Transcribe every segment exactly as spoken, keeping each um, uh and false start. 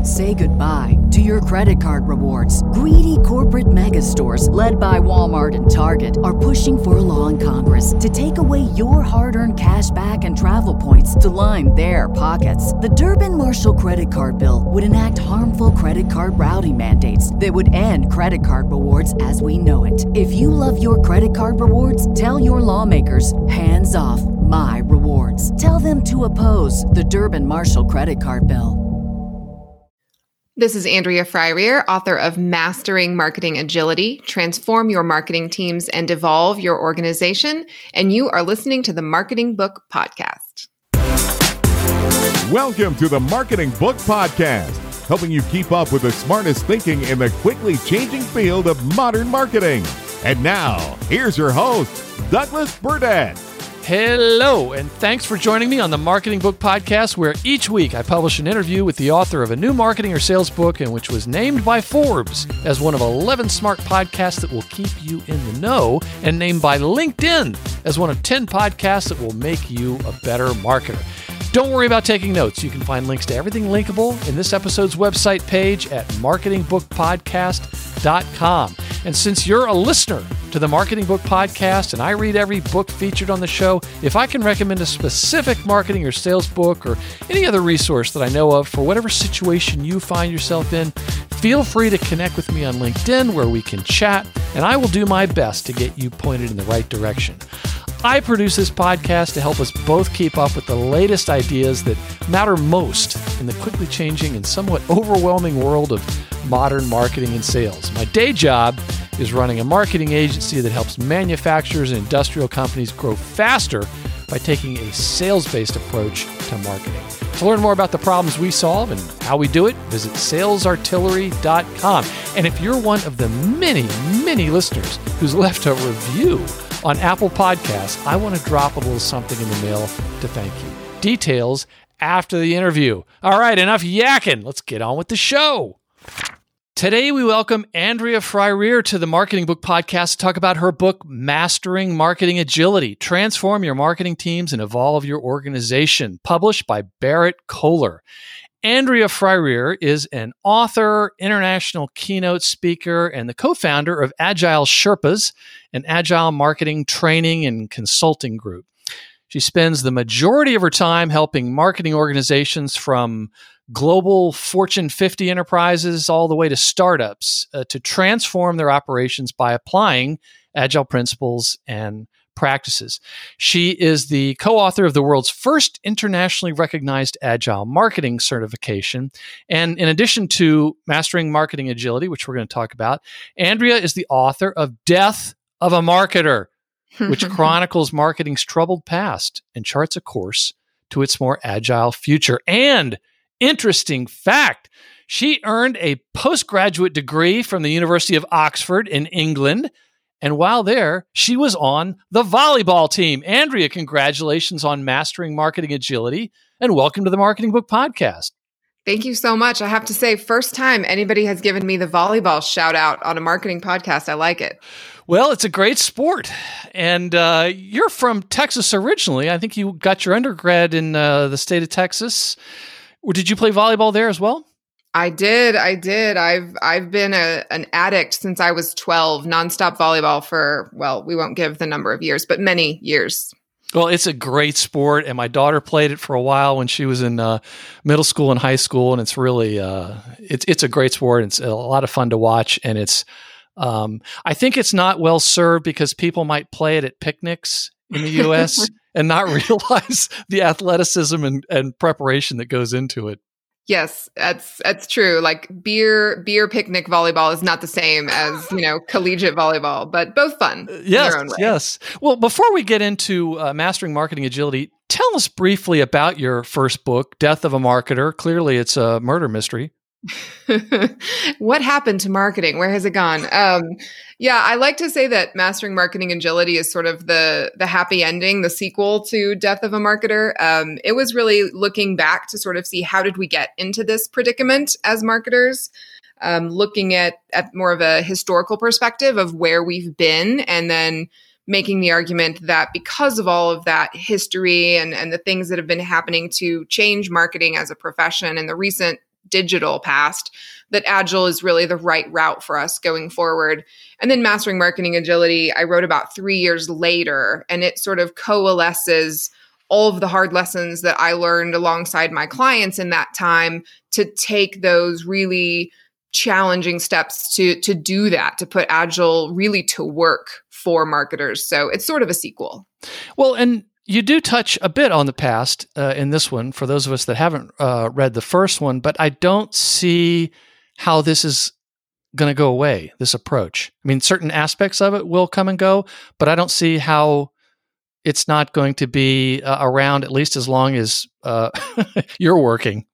Say goodbye to your credit card rewards. Greedy corporate mega stores, led by Walmart and Target, are pushing for a law in Congress to take away your hard-earned cash back and travel points to line their pockets. The Durbin-Marshall credit card bill would enact harmful credit card routing mandates that would end credit card rewards as we know it. If you love your credit card rewards, tell your lawmakers, hands off my rewards. Tell them to oppose the Durbin-Marshall credit card bill. This is Andrea Fryrear, author of Mastering Marketing Agility, Transform Your Marketing Teams and Evolve Your Organization, and you are listening to the Marketing Book Podcast. Welcome to the Marketing Book Podcast, helping you keep up with the smartest thinking in the quickly changing field of modern marketing. And now, here's your host, Douglas Burdett. Hello, and thanks for joining me on the Marketing Book Podcast, where each week I publish an interview with the author of a new marketing or sales book, and which was named by Forbes as one of eleven smart podcasts that will keep you in the know, and named by LinkedIn as one of ten podcasts that will make you a better marketer. Don't worry about taking notes. You can find links to everything linkable in this episode's website page at marketing book podcast dot com. And since you're a listener to the Marketing Book Podcast and I read every book featured on the show, if I can recommend a specific marketing or sales book or any other resource that I know of for whatever situation you find yourself in, feel free to connect with me on LinkedIn where we can chat, and I will do my best to get you pointed in the right direction. I produce this podcast to help us both keep up with the latest ideas that matter most in the quickly changing and somewhat overwhelming world of modern marketing and sales. My day job is running a marketing agency that helps manufacturers and industrial companies grow faster by taking a sales-based approach to marketing. To learn more about the problems we solve and how we do it, visit sales artillery dot com. And if you're one of the many, many listeners who's left a review on Apple Podcasts, I want to drop a little something in the mail to thank you. Details after the interview. All right, enough yakking. Let's get on with the show. Today, we welcome Andrea Fryrear to the Marketing Book Podcast to talk about her book, Mastering Marketing Agility, Transform Your Marketing Teams and Evolve Your Organization, published by Barrett Kohler. Andrea Fryrear is an author, international keynote speaker, and the co-founder of Agile Sherpas, an agile marketing training and consulting group. She spends the majority of her time helping marketing organizations from global Fortune fifty enterprises all the way to startups uh, to transform their operations by applying agile principles and practices. She is the co-author of the world's first internationally recognized agile marketing certification. And in addition to Mastering Marketing Agility, which we're going to talk about, Andrea is the author of Death of a Marketer, which chronicles marketing's troubled past and charts a course to its more agile future. And interesting fact, she earned a postgraduate degree from the University of Oxford in England. And while there, she was on the volleyball team. Andrea, congratulations on Mastering Marketing Agility, and welcome to the Marketing Book Podcast. Thank you so much. I have to say, first time anybody has given me the volleyball shout out on a marketing podcast. I like it. Well, it's a great sport. And uh, you're from Texas originally. I think you got your undergrad in uh, the state of Texas. Or did you play volleyball there as well? I did. I did. I've I've been a, an addict since I was twelve, nonstop volleyball for, well, we won't give the number of years, but many years. Well, it's a great sport, and my daughter played it for a while when she was in uh, middle school and high school, and it's really uh, it's it's a great sport. It's a lot of fun to watch, and it's um, I think it's not well served because people might play it at picnics in the U S and not realize the athleticism and, and preparation that goes into it. Yes, that's that's true. Like beer beer picnic volleyball is not the same as, you know, collegiate volleyball, but both fun. Yes, in their own way. Yes. Well, before we get into uh, Mastering Marketing Agility, tell us briefly about your first book, Death of a Marketer. Clearly, it's a murder mystery. What happened to marketing? Where has it gone? Um, yeah, I like to say that Mastering Marketing Agility is sort of the the happy ending, the sequel to Death of a Marketer. Um, it was really looking back to sort of see how did we get into this predicament as marketers, um, looking at, at more of a historical perspective of where we've been, and then making the argument that because of all of that history and, and the things that have been happening to change marketing as a profession in the recent digital past, that Agile is really the right route for us going forward. And then Mastering Marketing Agility, I wrote about three years later, and it sort of coalesces all of the hard lessons that I learned alongside my clients in that time to take those really challenging steps to, to do that, to put Agile really to work for marketers. So it's sort of a sequel. Well, and you do touch a bit on the past uh, in this one, for those of us that haven't uh, read the first one, but I don't see how this is going to go away, this approach. I mean, certain aspects of it will come and go, but I don't see how it's not going to be uh, around at least as long as uh, you're working.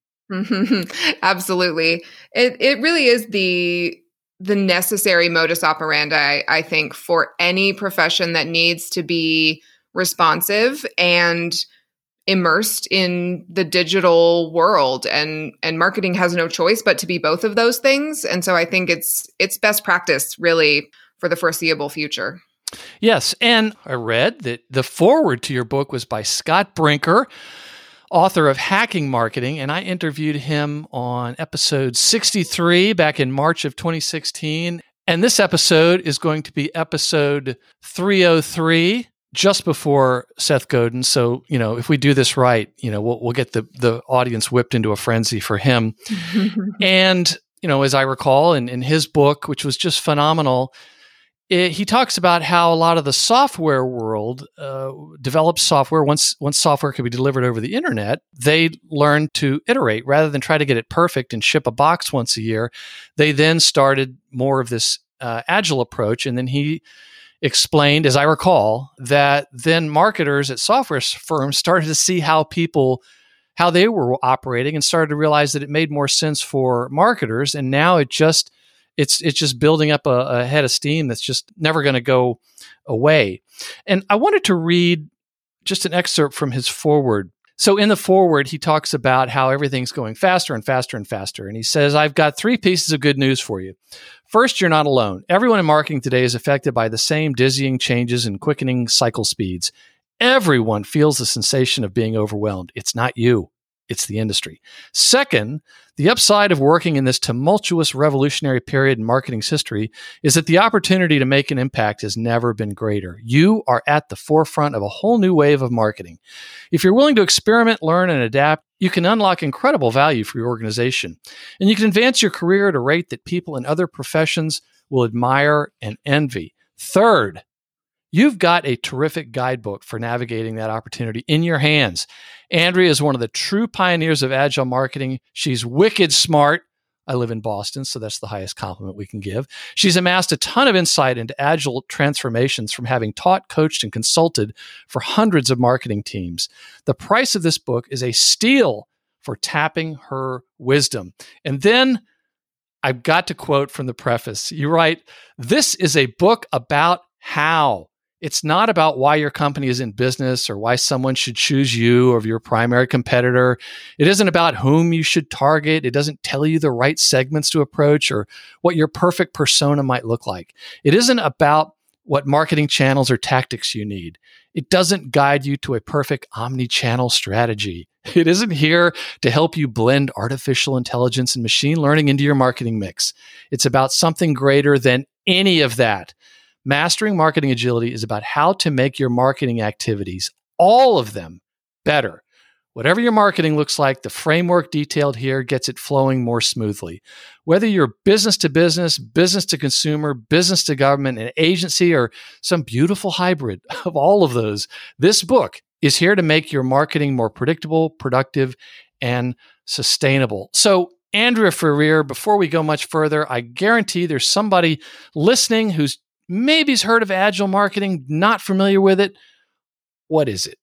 Absolutely. It it really is the the necessary modus operandi, I think, for any profession that needs to be responsive and immersed in the digital world, and and marketing has no choice but to be both of those things. And so I think it's it's best practice really for the foreseeable future. Yes, and I read that the foreword to your book was by Scott Brinker, author of Hacking Marketing, and I interviewed him on episode sixty-three back in March of twenty sixteen. And this episode is going to be episode three oh three, just before Seth Godin. So, you know, if we do this right, you know, we'll, we'll get the, the audience whipped into a frenzy for him. And, you know, as I recall in, in his book, which was just phenomenal, it, he talks about how a lot of the software world uh, develops software. Once once software could be delivered over the internet, they learned to iterate rather than try to get it perfect and ship a box once a year. They then started more of this uh, agile approach. And then he explained, as I recall, that then marketers at software firms started to see how people, how they were operating, and started to realize that it made more sense for marketers. And now it just, it's it's just building up a, a head of steam that's just never going to go away. And I wanted to read just an excerpt from his foreword. So in the foreword, he talks about how everything's going faster and faster and faster. And he says, I've got three pieces of good news for you. First, you're not alone. Everyone in marketing today is affected by the same dizzying changes and quickening cycle speeds. Everyone feels the sensation of being overwhelmed. It's not you. It's the industry. Second, the upside of working in this tumultuous revolutionary period in marketing's history is that the opportunity to make an impact has never been greater. You are at the forefront of a whole new wave of marketing. If you're willing to experiment, learn, and adapt, you can unlock incredible value for your organization. And you can advance your career at a rate that people in other professions will admire and envy. Third, you've got a terrific guidebook for navigating that opportunity in your hands. Andrea is one of the true pioneers of agile marketing. She's wicked smart. I live in Boston, so that's the highest compliment we can give. She's amassed a ton of insight into agile transformations from having taught, coached, and consulted for hundreds of marketing teams. The price of this book is a steal for tapping her wisdom. And then I've got to quote from the preface. You write, "This is a book about how. It's not about why your company is in business or why someone should choose you or your primary competitor. It isn't about whom you should target. It doesn't tell you the right segments to approach or what your perfect persona might look like. It isn't about what marketing channels or tactics you need. It doesn't guide you to a perfect omni-channel strategy. It isn't here to help you blend artificial intelligence and machine learning into your marketing mix. It's about something greater than any of that. Mastering Marketing Agility is about how to make your marketing activities, all of them, better. Whatever your marketing looks like, the framework detailed here gets it flowing more smoothly. Whether you're business to business, business to consumer, business to government, an agency, or some beautiful hybrid of all of those, this book is here to make your marketing more predictable, productive, and sustainable." So, Andrea Freire, before we go much further, I guarantee there's somebody listening who's maybe's heard of agile marketing, not familiar with it. What is it?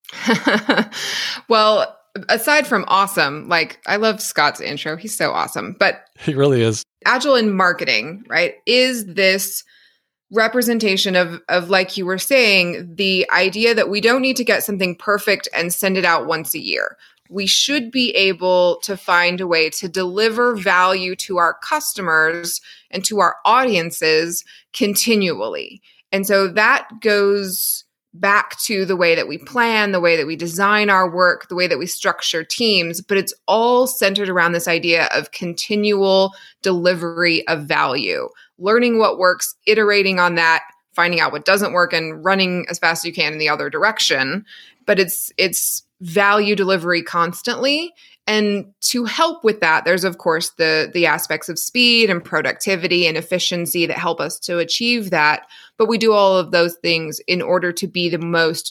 Well, aside from awesome, like I love Scott's intro. He's so awesome. But He really is. Agile in marketing, right, is this representation of, of, like you were saying, the idea that we don't need to get something perfect and send it out once a year. We should be able to find a way to deliver value to our customers and to our audiences continually. And so that goes back to the way that we plan, the way that we design our work, the way that we structure teams, but it's all centered around this idea of continual delivery of value, learning what works, iterating on that, finding out what doesn't work, and running as fast as you can in the other direction. But it's it's value delivery constantly. And to help with that, there's, of course, the, the aspects of speed and productivity and efficiency that help us to achieve that. But we do all of those things in order to be the most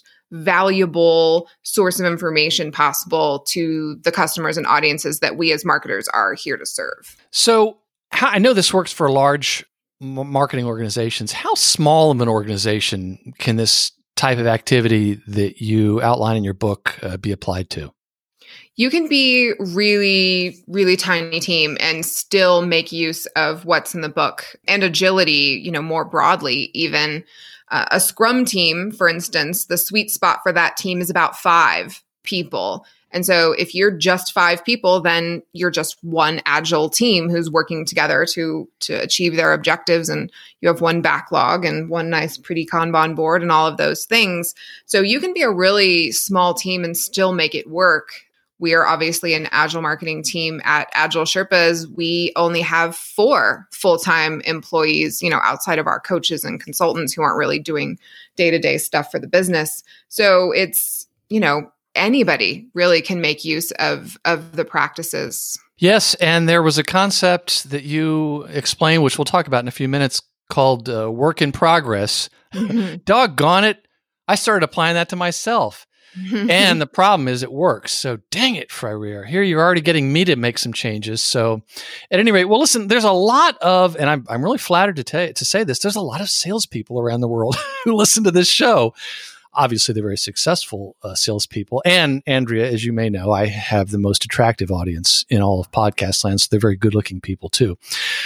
valuable source of information possible to the customers and audiences that we as marketers are here to serve. So how, I know this works for large m- marketing organizations. How small of an organization can this type of activity that you outline in your book uh, be applied to? You can be really, really tiny team and still make use of what's in the book, and agility, you know, more broadly, even uh, a Scrum team, for instance, the sweet spot for that team is about five people. And so if you're just five people, then you're just one agile team who's working together to, to achieve their objectives. And you have one backlog and one nice, pretty Kanban board and all of those things. So you can be a really small team and still make it work. We are obviously an agile marketing team at Agile Sherpas. We only have four full-time employees, you know, outside of our coaches and consultants who aren't really doing day-to-day stuff for the business. So it's, you know, anybody really can make use of, of the practices. Yes, and there was a concept that you explained, which we'll talk about in a few minutes, called uh, work in progress. Mm-hmm. Doggone it, I started applying that to myself. And the problem is it works. So dang it, Freire. Here you're already getting me to make some changes. So at any rate, well, listen, there's a lot of, and I'm I'm really flattered to, t- to say this, there's a lot of salespeople around the world who listen to this show. Obviously, they're very successful uh, salespeople. And Andrea, as you may know, I have the most attractive audience in all of podcast land. So they're very good-looking people too.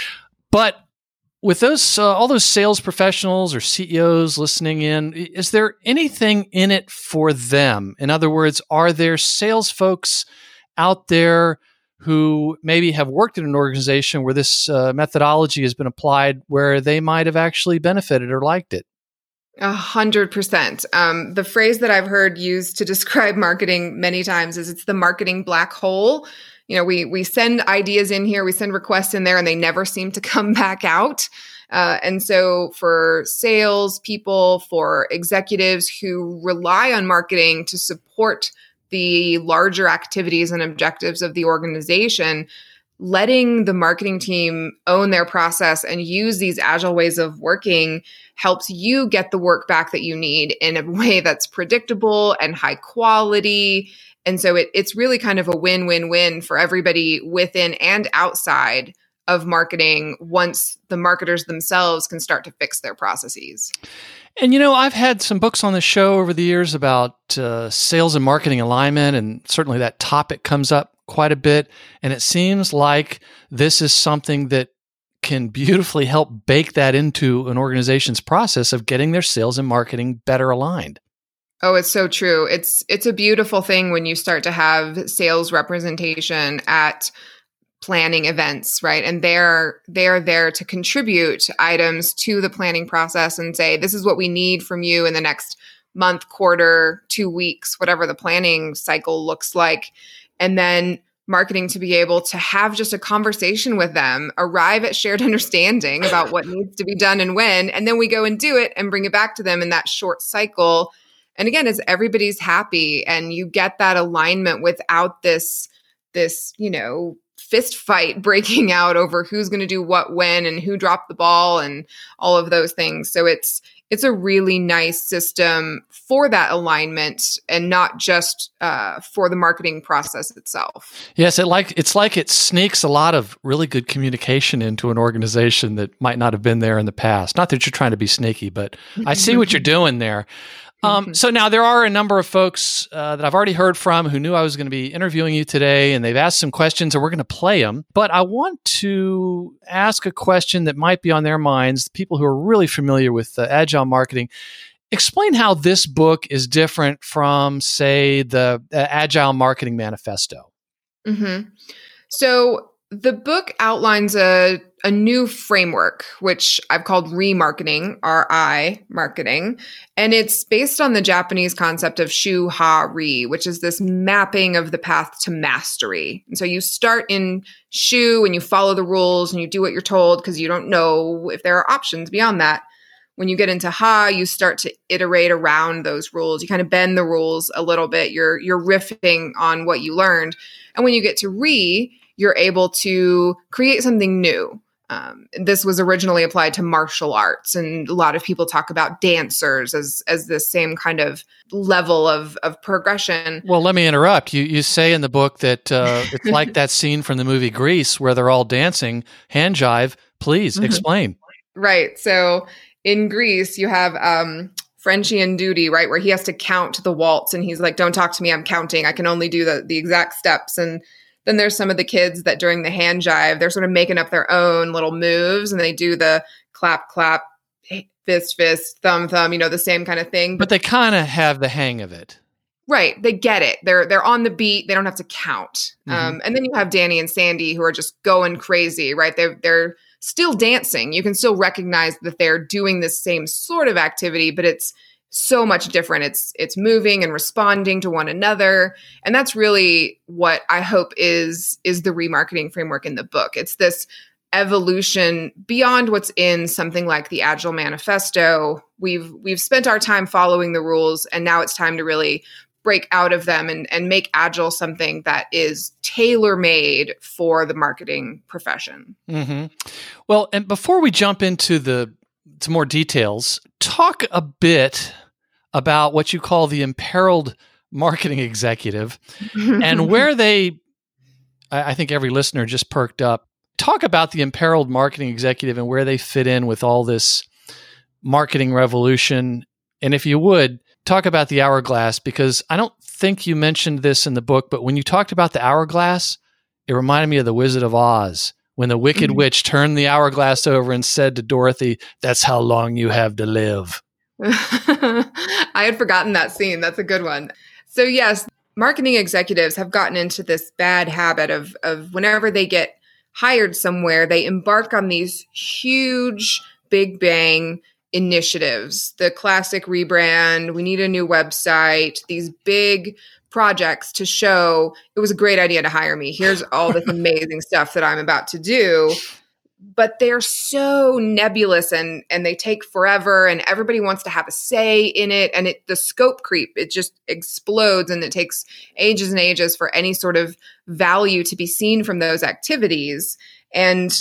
But with those, uh, all those sales professionals or C E Os listening in, is there anything in it for them? In other words, are there sales folks out there who maybe have worked in an organization where this uh, methodology has been applied, where they might have actually benefited or liked it? A hundred percent. Um, the phrase that I've heard used to describe marketing many times is it's the marketing black hole. You know, we we send ideas in here, we send requests in there, and they never seem to come back out. Uh, and so for sales people, for executives who rely on marketing to support the larger activities and objectives of the organization, letting the marketing team own their process and use these agile ways of working helps you get the work back that you need in a way that's predictable and high quality. And so it, it's really kind of a win-win-win for everybody within and outside of marketing once the marketers themselves can start to fix their processes. And, you know, I've had some books on the show over the years about uh, sales and marketing alignment, and certainly that topic comes up quite a bit. And it seems like this is something that can beautifully help bake that into an organization's process of getting their sales and marketing better aligned. Oh, it's so true. It's it's a beautiful thing when you start to have sales representation at planning events, right? And they're they're there to contribute items to the planning process and say, this is what we need from you in the next month, quarter, two weeks, whatever the planning cycle looks like. And then marketing to be able to have just a conversation with them, arrive at shared understanding about what needs to be done and when, and then we go and do it and bring it back to them in that short cycle. And again, as everybody's happy and you get that alignment without this, this, you know, fist fight breaking out over who's going to do what when and who dropped the ball and all of those things. So it's it's a really nice system for that alignment and not just uh, for the marketing process itself. Yes, it like it's like it sneaks a lot of really good communication into an organization that might not have been there in the past. Not that you're trying to be sneaky, but I see what you're doing there. Um, so now there are a number of folks uh, that I've already heard from who knew I was going to be interviewing you today, and they've asked some questions, and we're going to play them. But I want to ask a question that might be on their minds, people who are really familiar with uh, agile marketing. Explain how this book is different from, say, the uh, Agile Marketing Manifesto. Mm-hmm. So the book outlines a, a new framework, which I've called remarketing, R I marketing. And it's based on the Japanese concept of shu-ha-ri, which is this mapping of the path to mastery. And so you start in shu and you follow the rules and you do what you're told because you don't know if there are options beyond that. When you get into ha, you start to iterate around those rules. You kind of bend the rules a little bit. You're you're riffing on what you learned. And when you get to ri, you're able to create something new. Um, this was originally applied to martial arts, and a lot of people talk about dancers as as this same kind of level of of progression. Well, let me interrupt. You you say in the book that uh, it's like that scene from the movie Grease where they're all dancing, hand jive. Please mm-hmm. explain. Right. So in Greece, you have um, Frenchie and Duty, right, where he has to count the waltz, and he's like, "Don't talk to me. I'm counting. I can only do the the exact steps." And then there's some of the kids that during the hand jive, they're sort of making up their own little moves and they do the clap, clap, fist, fist, thumb, thumb, you know, the same kind of thing. But, but they kind of have the hang of it. Right. They get it. They're they're on the beat. They don't have to count. Mm-hmm. Um, and then you have Danny and Sandy who are just going crazy, right? They're, they're still dancing. You can still recognize that they're doing the same sort of activity, but it's so much different. It's it's moving and responding to one another. And that's really what I hope is is the remarketing framework in the book. It's this evolution beyond what's in something like the Agile Manifesto. We've we've spent our time following the rules, and now it's time to really break out of them and, and make Agile something that is tailor-made for the marketing profession. Mm-hmm. Well, and before we jump into the to more details, talk a bit about what you call the imperiled marketing executive and where they, I think every listener just perked up. Talk about the imperiled marketing executive and where they fit in with all this marketing revolution. And if you would, talk about the hourglass, because I don't think you mentioned this in the book, but when you talked about the hourglass, it reminded me of the Wizard of Oz. When the Wicked mm-hmm. Witch turned the hourglass over and said to Dorothy, "That's how long you have to live." I had forgotten that scene. That's a good one. So yes, marketing executives have gotten into this bad habit of, of whenever they get hired somewhere, they embark on these huge big bang initiatives. The classic rebrand, we need a new website, these big projects to show it was a great idea to hire me. Here's all this amazing stuff that I'm about to do. But they're so nebulous and and they take forever, and everybody wants to have a say in it. And it the scope creep, it just explodes, and it takes ages and ages for any sort of value to be seen from those activities. And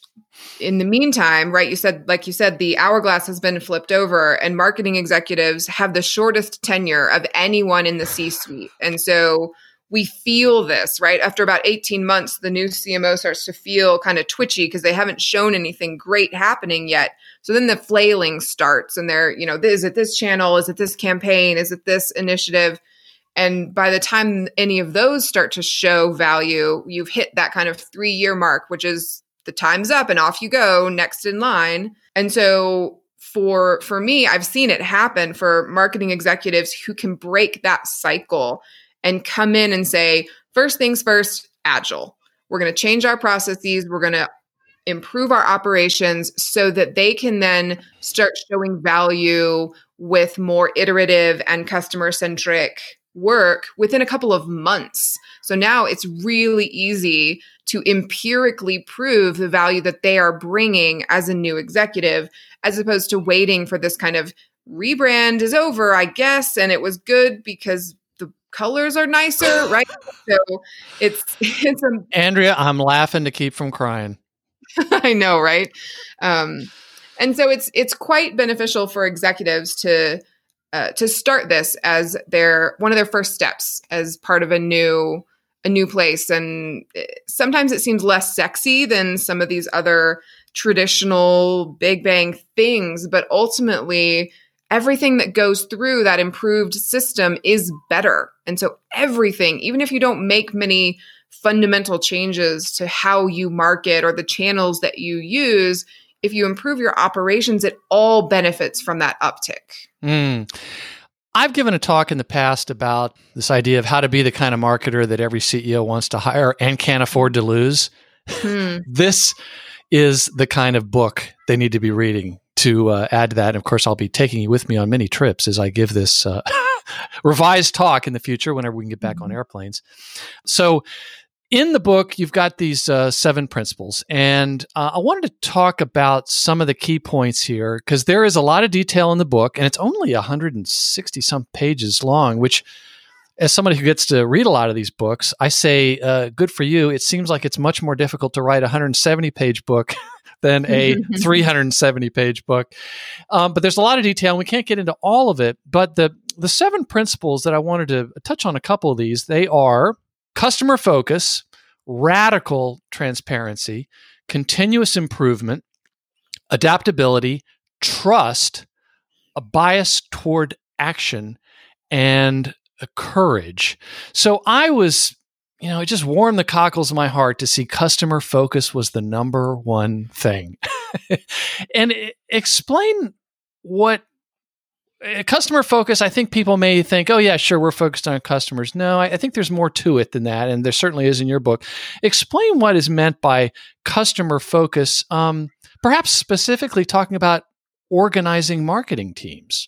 in the meantime, right, you said, like you said, the hourglass has been flipped over, and marketing executives have the shortest tenure of anyone in the C-suite. And so we feel this, right? After about eighteen months, the new C M O starts to feel kind of twitchy because they haven't shown anything great happening yet. So then the flailing starts, and they're, you know, is it this channel? Is it this campaign? Is it this initiative? And by the time any of those start to show value, you've hit that kind of three-year mark, which is the time's up and off you go, next in line. And so for for me, I've seen it happen for marketing executives who can break that cycle and come in and say, first things first, Agile. We're going to change our processes. We're going to improve our operations so that they can then start showing value with more iterative and customer-centric work within a couple of months. So now it's really easy to empirically prove the value that they are bringing as a new executive, as opposed to waiting for this kind of rebrand is over, I guess, and it was good because the colors are nicer, right? So it's it's a Andrea, I'm laughing to keep from crying. I know, right? Um, and so it's it's quite beneficial for executives to uh, to start this as their one of their first steps as part of a new a new place. And sometimes it seems less sexy than some of these other traditional big bang things, but ultimately everything that goes through that improved system is better. And so everything, even if you don't make many fundamental changes to how you market or the channels that you use, if you improve your operations, it all benefits from that uptick. Mm. I've given a talk in the past about this idea of how to be the kind of marketer that every C E O wants to hire and can't afford to lose. Hmm. This is the kind of book they need to be reading to uh, add to that. And of course, I'll be taking you with me on many trips as I give this uh, revised talk in the future whenever we can get back mm-hmm. on airplanes. So in the book, you've got these uh, seven principles. And uh, I wanted to talk about some of the key points here because there is a lot of detail in the book, and it's only one hundred sixty some pages long, which as somebody who gets to read a lot of these books, I say, uh, good for you. It seems like it's much more difficult to write a one hundred seventy page book than a three hundred seventy page book. Um, but there's a lot of detail, and we can't get into all of it. But the, the seven principles that I wanted to touch on a couple of these, they are customer focus, radical transparency, continuous improvement, adaptability, trust, a bias toward action, and a courage. So I was, you know, it just warmed the cockles of my heart to see customer focus was the number one thing. And it, explain what uh, customer focus, I think people may think, oh yeah, sure, we're focused on customers. No, I, I think there's more to it than that. And there certainly is in your book. Explain what is meant by customer focus, um, perhaps specifically talking about organizing marketing teams.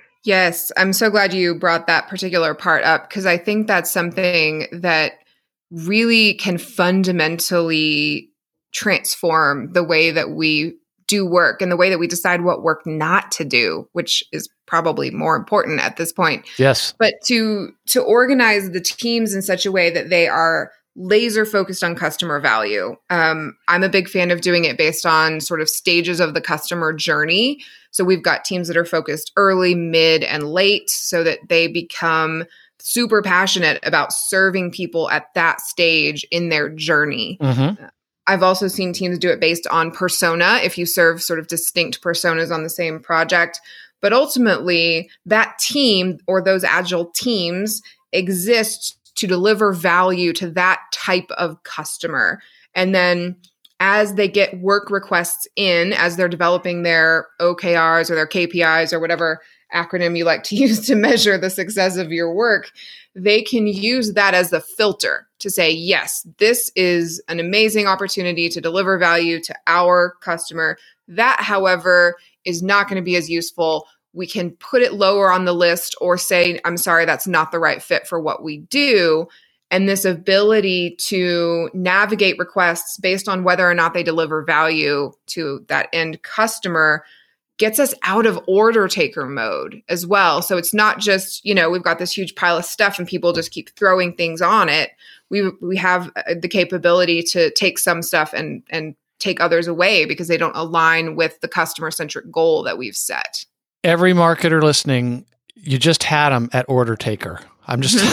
Yes, I'm so glad you brought that particular part up because I think that's something that really can fundamentally transform the way that we do work and the way that we decide what work not to do, which is probably more important at this point. Yes. But to to organize the teams in such a way that they are laser focused on customer value. Um, I'm a big fan of doing it based on sort of stages of the customer journey. So we've got teams that are focused early, mid, and late so that they become super passionate about serving people at that stage in their journey. Mm-hmm. I've also seen teams do it based on persona, if you serve sort of distinct personas on the same project. But ultimately, that team or those agile teams exist to deliver value to that type of customer. And then as they get work requests in, as they're developing their O K Rs or their K P Is or whatever acronym you like to use to measure the success of your work, they can use that as the filter to say, yes, this is an amazing opportunity to deliver value to our customer. That, however, is not going to be as useful. We can put it lower on the list or say, I'm sorry, that's not the right fit for what we do. And this ability to navigate requests based on whether or not they deliver value to that end customer gets us out of order taker mode as well. So it's not just, you know, we've got this huge pile of stuff and people just keep throwing things on it. We we have the capability to take some stuff and and take others away because they don't align with the customer-centric goal that we've set. Every marketer listening, you just had them at order taker. I'm just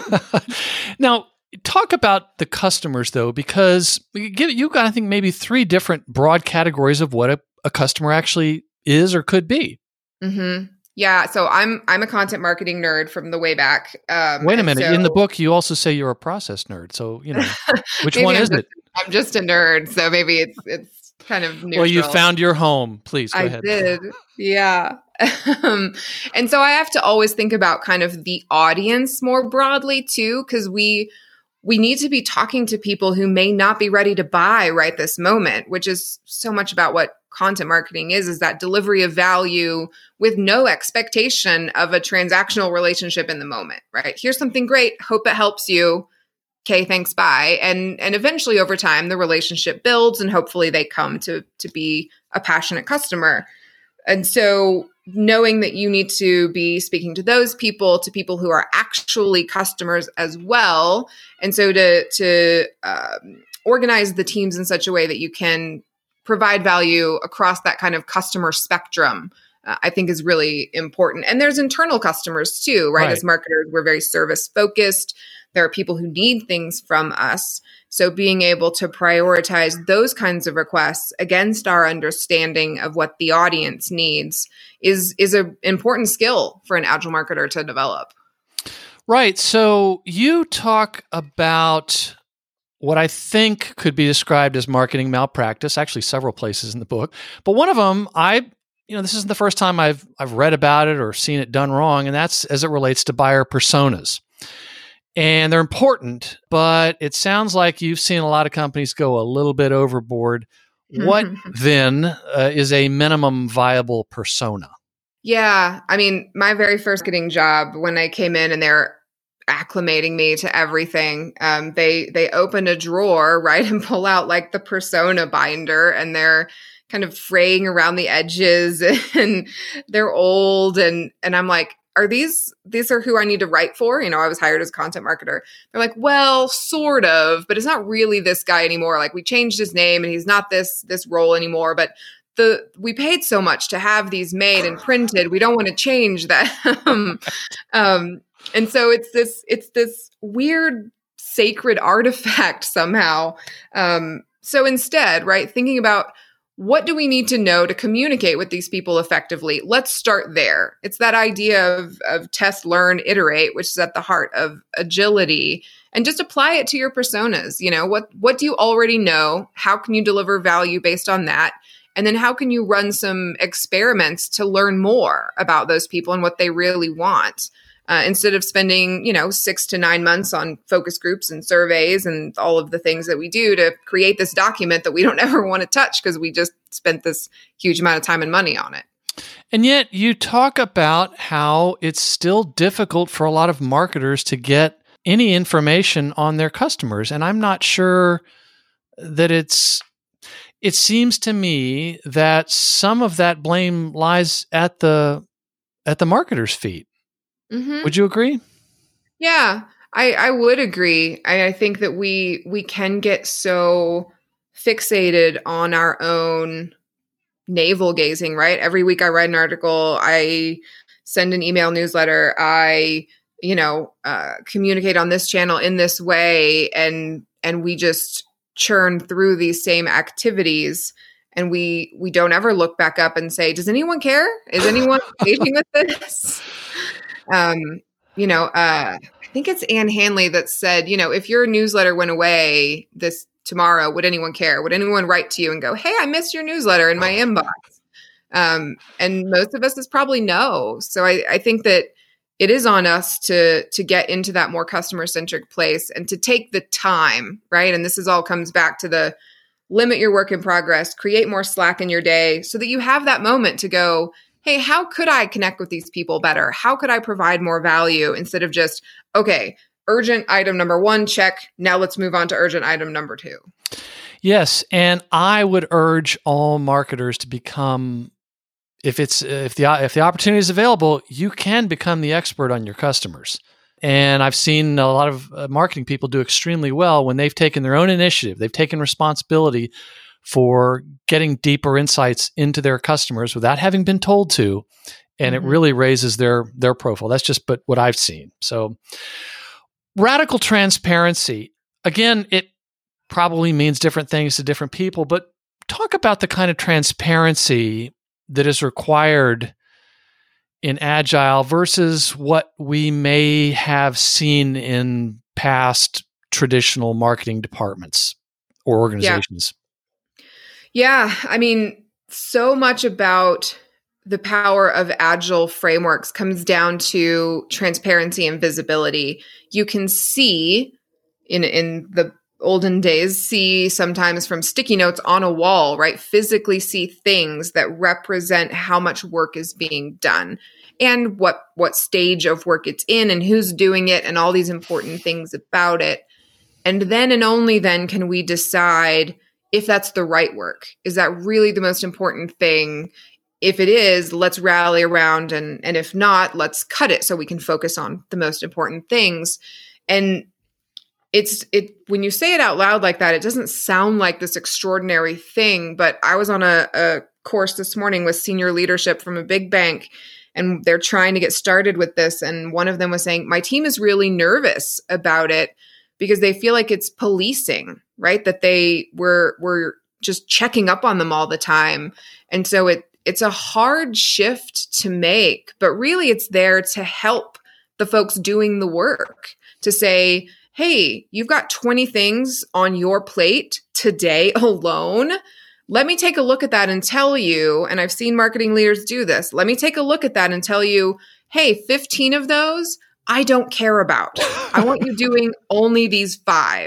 now talk about the customers though, because you've got, I think, maybe three different broad categories of what a, a customer actually is or could be. Mm-hmm. Yeah. So I'm I'm a content marketing nerd from the way back. Um, Wait a minute. So, in the book, you also say you're a process nerd. So, you know, which one I'm is just, it? I'm just a nerd. So maybe it's it's kind of neutral. Well, you found your home. Please go I ahead. did. Yeah. um, and so I have to always think about kind of the audience more broadly too, because we we need to be talking to people who may not be ready to buy right this moment, which is so much about what content marketing is, is that delivery of value with no expectation of a transactional relationship in the moment, right? Here's something great. Hope it helps you. Okay, thanks, bye. And and eventually over time, the relationship builds and hopefully they come to, to be a passionate customer. And so knowing that you need to be speaking to those people, to people who are actually customers as well. And so to, to um, organize the teams in such a way that you can provide value across that kind of customer spectrum, uh, I think is really important. And there's internal customers too, right? Right. As marketers, we're very service focused. There are people who need things from us. So being able to prioritize those kinds of requests against our understanding of what the audience needs is, is an important skill for an agile marketer to develop. Right. So you talk about what I think could be described as marketing malpractice, actually several places in the book. But one of them, I, you know, this isn't the first time I've I've read about it or seen it done wrong, and that's as it relates to buyer personas. And they're important, but it sounds like you've seen a lot of companies go a little bit overboard. What then uh, is a minimum viable persona? Yeah. I mean, my very first marketing job, when I came in and they're acclimating me to everything, um, they they open a drawer, right, and pull out like the persona binder, and they're kind of fraying around the edges, and they're old, and and I'm like, are these these are who I need to write for? You know, I was hired as a content marketer. They're like, well, sort of, but it's not really this guy anymore. Like, we changed his name and he's not this this role anymore. But the we paid so much to have these made and printed. We don't want to change that. um, and so it's this it's this weird sacred artifact somehow. Um, so instead, right, thinking about, what do we need to know to communicate with these people effectively? Let's start there. It's that idea of, of test, learn, iterate, which is at the heart of agility, and just apply it to your personas. You know, what, what do you already know? How can you deliver value based on that? And then how can you run some experiments to learn more about those people and what they really want? Uh, instead of spending, you know, six to nine months on focus groups and surveys and all of the things that we do to create this document that we don't ever want to touch because we just spent this huge amount of time and money on it. And yet you talk about how it's still difficult for a lot of marketers to get any information on their customers. And I'm not sure that it's, it seems to me that some of that blame lies at the, at the marketer's feet. Mm-hmm. Would you agree? Yeah, I, I would agree. I, I think that we we can get so fixated on our own navel gazing, right? Every week I write an article, I send an email newsletter, I, you know, uh, communicate on this channel in this way, and and we just churn through these same activities. And we we don't ever look back up and say, does anyone care? Is anyone engaging with this? Um, you know, uh, I think it's Anne Hanley that said, you know, if your newsletter went away this tomorrow, would anyone care? Would anyone write to you and go, hey, I missed your newsletter in my inbox? Um, and most of us is probably no. So I, I think that it is on us to, to get into that more customer-centric place and to take the time, right? And this is all comes back to the limit your work in progress, create more slack in your day so that you have that moment to go, hey, how could I connect with these people better? How could I provide more value instead of just, okay, urgent item number one, check. Now let's move on to urgent item number two. Yes. And I would urge all marketers to become, if it's, if the, if the opportunity is available, you can become the expert on your customers. And I've seen a lot of uh, marketing people do extremely well when they've taken their own initiative. They've taken responsibility for getting deeper insights into their customers without having been told to, and mm-hmm. it really raises their their profile. That's just but what I've seen. So radical transparency, again, it probably means different things to different people, but talk about the kind of transparency that is required in Agile versus what we may have seen in past traditional marketing departments or organizations. Yeah. Yeah, I mean, so much about the power of Agile frameworks comes down to transparency and visibility. You can see in in the olden days, see sometimes from sticky notes on a wall, right? Physically see things that represent how much work is being done and what what stage of work it's in and who's doing it and all these important things about it. And then and only then can we decide if that's the right work. Is that really the most important thing? If it is, let's rally around. And, and if not, let's cut it so we can focus on the most important things. And it's it when you say it out loud like that, it doesn't sound like this extraordinary thing. But I was on a, a course this morning with senior leadership from a big bank, and they're trying to get started with this. And one of them was saying, my team is really nervous about it because they feel like it's policing, right? That they were were just checking up on them all the time. And so it it's a hard shift to make, but really it's there to help the folks doing the work to say, hey, you've got twenty things on your plate today alone. Let me take a look at that and tell you, and I've seen marketing leaders do this. Let me take a look at that and tell you, hey, fifteen of those I don't care about. I want you doing only these five.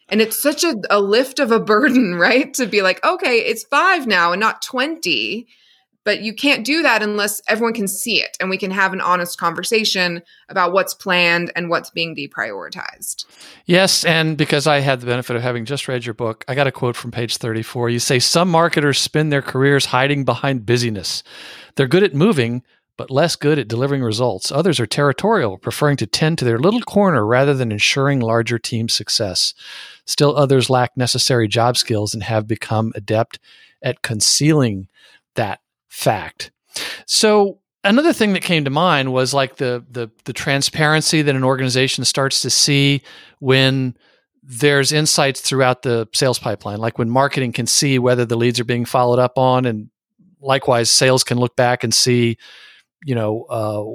And it's such a, a lift of a burden, right? To be like, okay, it's five now and not twenty. But you can't do that unless everyone can see it and we can have an honest conversation about what's planned and what's being deprioritized. Yes, and because I had the benefit of having just read your book, I got a quote from page thirty-four. You say, some marketers spend their careers hiding behind busyness. They're good at moving, but less good at delivering results. Others are territorial, preferring to tend to their little corner rather than ensuring larger team success. Still others lack necessary job skills and have become adept at concealing that fact. So another thing that came to mind was like the the the transparency that an organization starts to see when there's insights throughout the sales pipeline, like when marketing can see whether the leads are being followed up on, and likewise sales can look back and see, you know,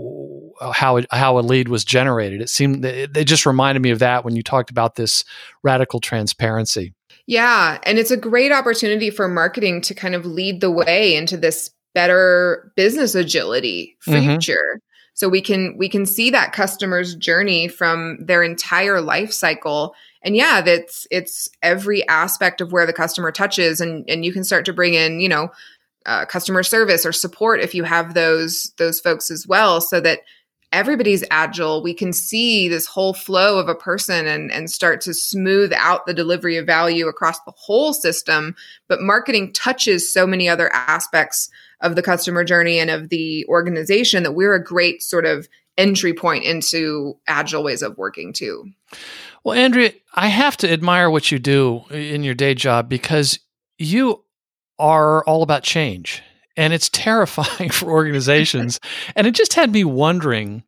uh, how it, how a lead was generated. It seemed they just reminded me of that when you talked about this radical transparency. Yeah, and it's a great opportunity for marketing to kind of lead the way into this better business agility future. Mm-hmm. So we can we can see that customer's journey from their entire life cycle. And yeah, that's it's every aspect of where the customer touches, and and you can start to bring in, you know, uh, customer service or support if you have those those folks as well, so that everybody's agile. We can see this whole flow of a person and, and start to smooth out the delivery of value across the whole system. But marketing touches so many other aspects of the customer journey and of the organization that we're a great sort of entry point into agile ways of working too. Well, Andrea, I have to admire what you do in your day job, because you are all about change. And it's terrifying for organizations. And it just had me wondering,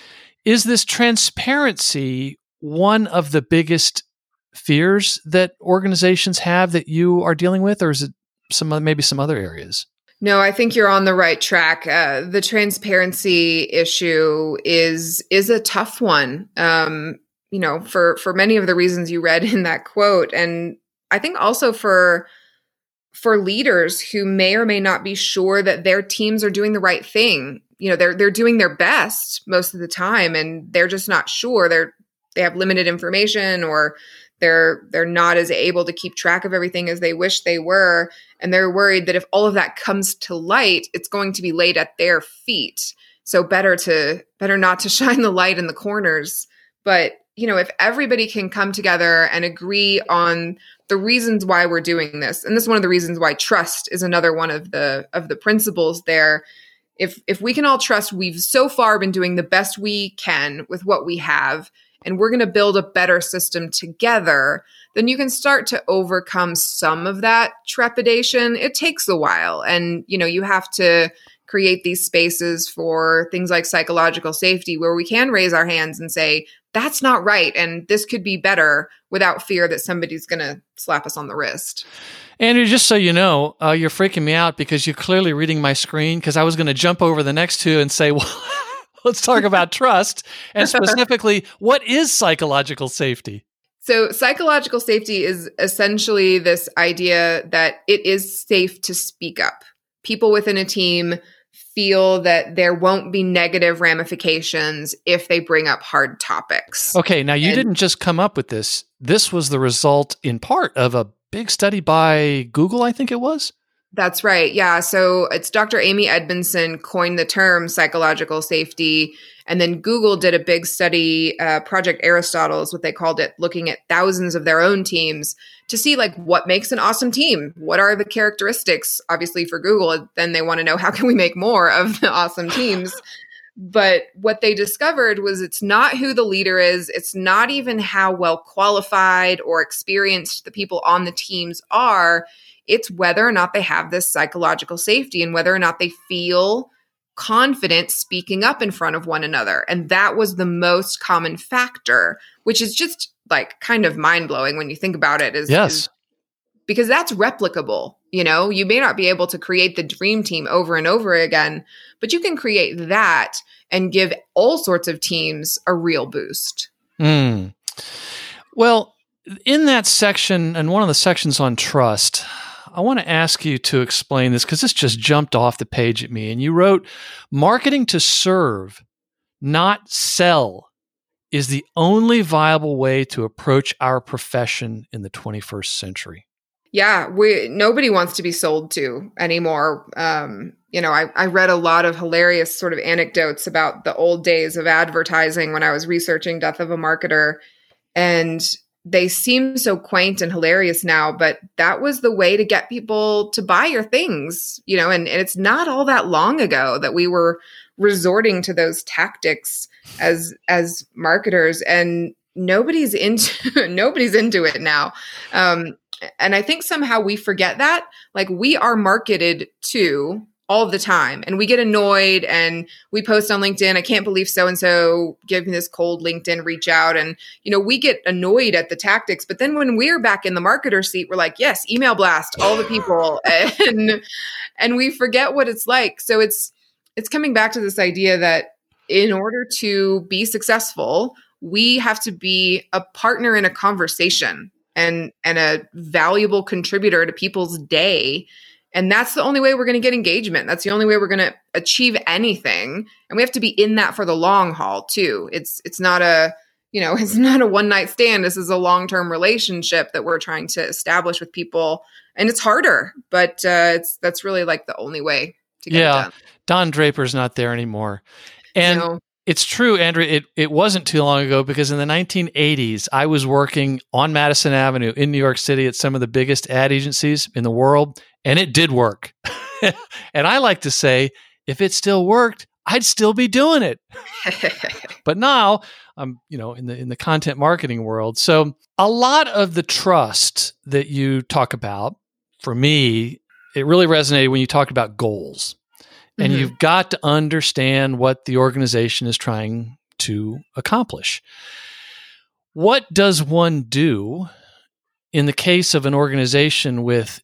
is this transparency one of the biggest fears that organizations have that you are dealing with, or is it some maybe some other areas? No, I think you're on the right track. Uh, the transparency issue is is a tough one, um, you know, for, for many of the reasons you read in that quote. And I think also for for leaders who may or may not be sure that their teams are doing the right thing. You know, they're they're doing their best most of the time, and they're just not sure. They're they have limited information, or they're they're not as able to keep track of everything as they wish they were, and they're worried that if all of that comes to light, it's going to be laid at their feet. So better to better not to shine the light in the corners. But you know, if everybody can come together and agree on the reasons why we're doing this, and this is one of the reasons why trust is another one of the of the principles there. If if we can all trust we've so far been doing the best we can with what we have, and we're going to build a better system together, then you can start to overcome some of that trepidation. It takes a while, and you know, you have to create these spaces for things like psychological safety, where we can raise our hands and say, that's not right, and this could be better, without fear that somebody's going to slap us on the wrist. Andrew, just so you know, uh, you're freaking me out because you're clearly reading my screen, because I was going to jump over the next two and say, well, let's talk about trust, and specifically, what is psychological safety? So psychological safety is essentially this idea that it is safe to speak up. People within a team feel that there won't be negative ramifications if they bring up hard topics. Okay, now you and, didn't just come up with this. This was the result, in part, of a big study by Google, I think it was? That's right. Yeah. So it's Doctor Amy Edmondson coined the term psychological safety. And then Google did a big study, uh, Project Aristotle is what they called it, looking at thousands of their own teams to see like what makes an awesome team. What are the characteristics? Obviously for Google, then they want to know how can we make more of the awesome teams. But what they discovered was it's not who the leader is. It's not even how well qualified or experienced the people on the teams are. It's whether or not they have this psychological safety and whether or not they feel confident speaking up in front of one another. And that was the most common factor, which is just like kind of mind blowing when you think about it. Is, yes. Is, because that's replicable. You know, you may not be able to create the dream team over and over again, but you can create that and give all sorts of teams a real boost. Mm. Well, in that section, and one of the sections on trust, I want to ask you to explain this because this just jumped off the page at me. And you wrote, marketing to serve, not sell, is the only viable way to approach our profession in the twenty-first century. Yeah, we nobody wants to be sold to anymore. Um, you know, I, I read a lot of hilarious sort of anecdotes about the old days of advertising when I was researching Death of a Marketer, and they seem so quaint and hilarious now, but that was the way to get people to buy your things, you know, and, and it's not all that long ago that we were resorting to those tactics as as marketers, and nobody's into nobody's into it now. Um, and I think somehow we forget that, like, we are marketed to all the time, and we get annoyed and we post on LinkedIn, I can't believe so-and-so gave me this cold LinkedIn reach out. And, you know, we get annoyed at the tactics, but then when we're back in the marketer seat, we're like, yes, email blast all the people. and, and we forget what it's like. So it's, it's coming back to this idea that in order to be successful, we have to be a partner in a conversation and, and a valuable contributor to people's day. And that's the only way we're going to get engagement. That's the only way we're going to achieve anything. And we have to be in that for the long haul too. It's, it's not a, you know, it's not a one night stand. This is a long-term relationship that we're trying to establish with people. And it's harder, but uh, it's, that's really like the only way to get yeah. it done. Don Draper's not there anymore. And No. It's true, Andrea. It, it wasn't too long ago, because in the nineteen eighties, I was working on Madison Avenue in New York City at some of the biggest ad agencies in the world, and it did work. And I like to say, if it still worked, I'd still be doing it. But now I'm, you know, in the in the content marketing world. So a lot of the trust that you talk about, for me, it really resonated when you talked about goals. And mm-hmm. you've got to understand what the organization is trying to accomplish. What does one do in the case of an organization with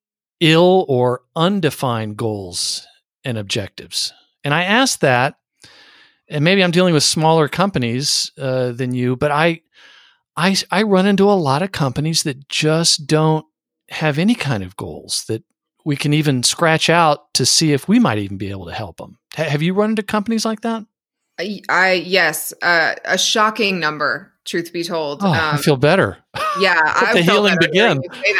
ill or undefined goals and objectives? And I ask that, and maybe I'm dealing with smaller companies uh, than you, but I, I, I run into a lot of companies that just don't have any kind of goals that we can even scratch out to see if we might even be able to help them. H- have you run into companies like that? I, I yes, uh, a shocking number, truth be told. Oh, um, I feel better. Yeah. Let the healing begin.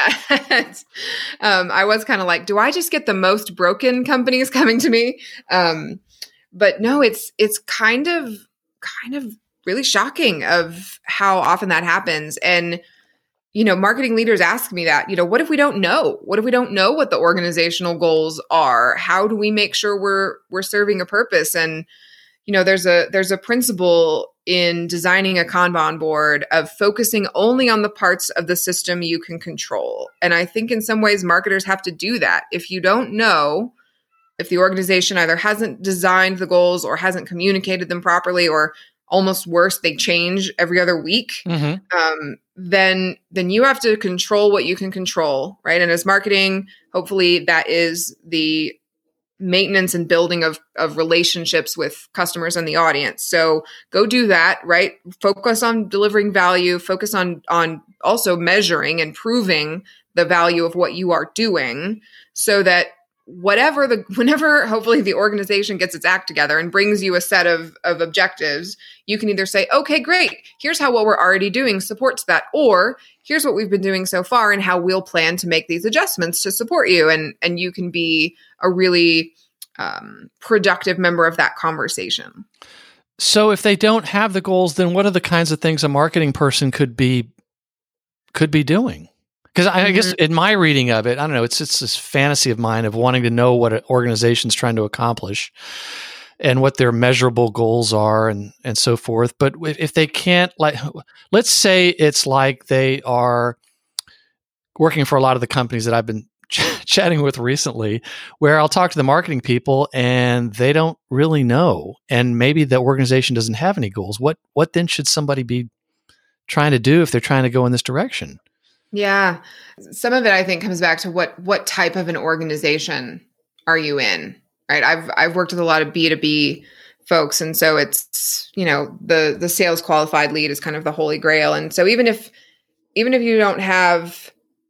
um, I was kind of like, do I just get the most broken companies coming to me? Um, but no, it's, it's kind of, kind of really shocking of how often that happens. And you know, marketing leaders ask me that, you know, what if we don't know? What if we don't know what the organizational goals are? How do we make sure we're we're serving a purpose? And, you know, there's a there's a principle in designing a Kanban board of focusing only on the parts of the system you can control. And I think in some ways marketers have to do that. If you don't know, if the organization either hasn't designed the goals or hasn't communicated them properly, or almost worse, they change every other week, mm-hmm. um, then then you have to control what you can control, right? And as marketing, hopefully that is the maintenance and building of, of relationships with customers and the audience. So go do that, right? Focus on delivering value, focus on on also measuring and proving the value of what you are doing, so that whatever the, whenever hopefully the organization gets its act together and brings you a set of, of objectives, you can either say, okay, great, here's how what we're already doing supports that, or here's what we've been doing so far and how we'll plan to make these adjustments to support you. And, and you can be a really um, productive member of that conversation. So if they don't have the goals, then what are the kinds of things a marketing person could be, could be doing? Because I, I guess in my reading of it, I don't know, it's it's this fantasy of mine of wanting to know what an organization's trying to accomplish and what their measurable goals are and, and so forth. But if they can't, like, let's say it's like they are working for a lot of the companies that I've been ch- chatting with recently, where I'll talk to the marketing people and they don't really know. And maybe the organization doesn't have any goals. What what then should somebody be trying to do if they're trying to go in this direction? Yeah. Some of it, I think, comes back to what what type of an organization are you in, right? I've I've worked with a lot of B two B folks, and so it's, you know, the the sales qualified lead is kind of the holy grail. And so even if even if you don't have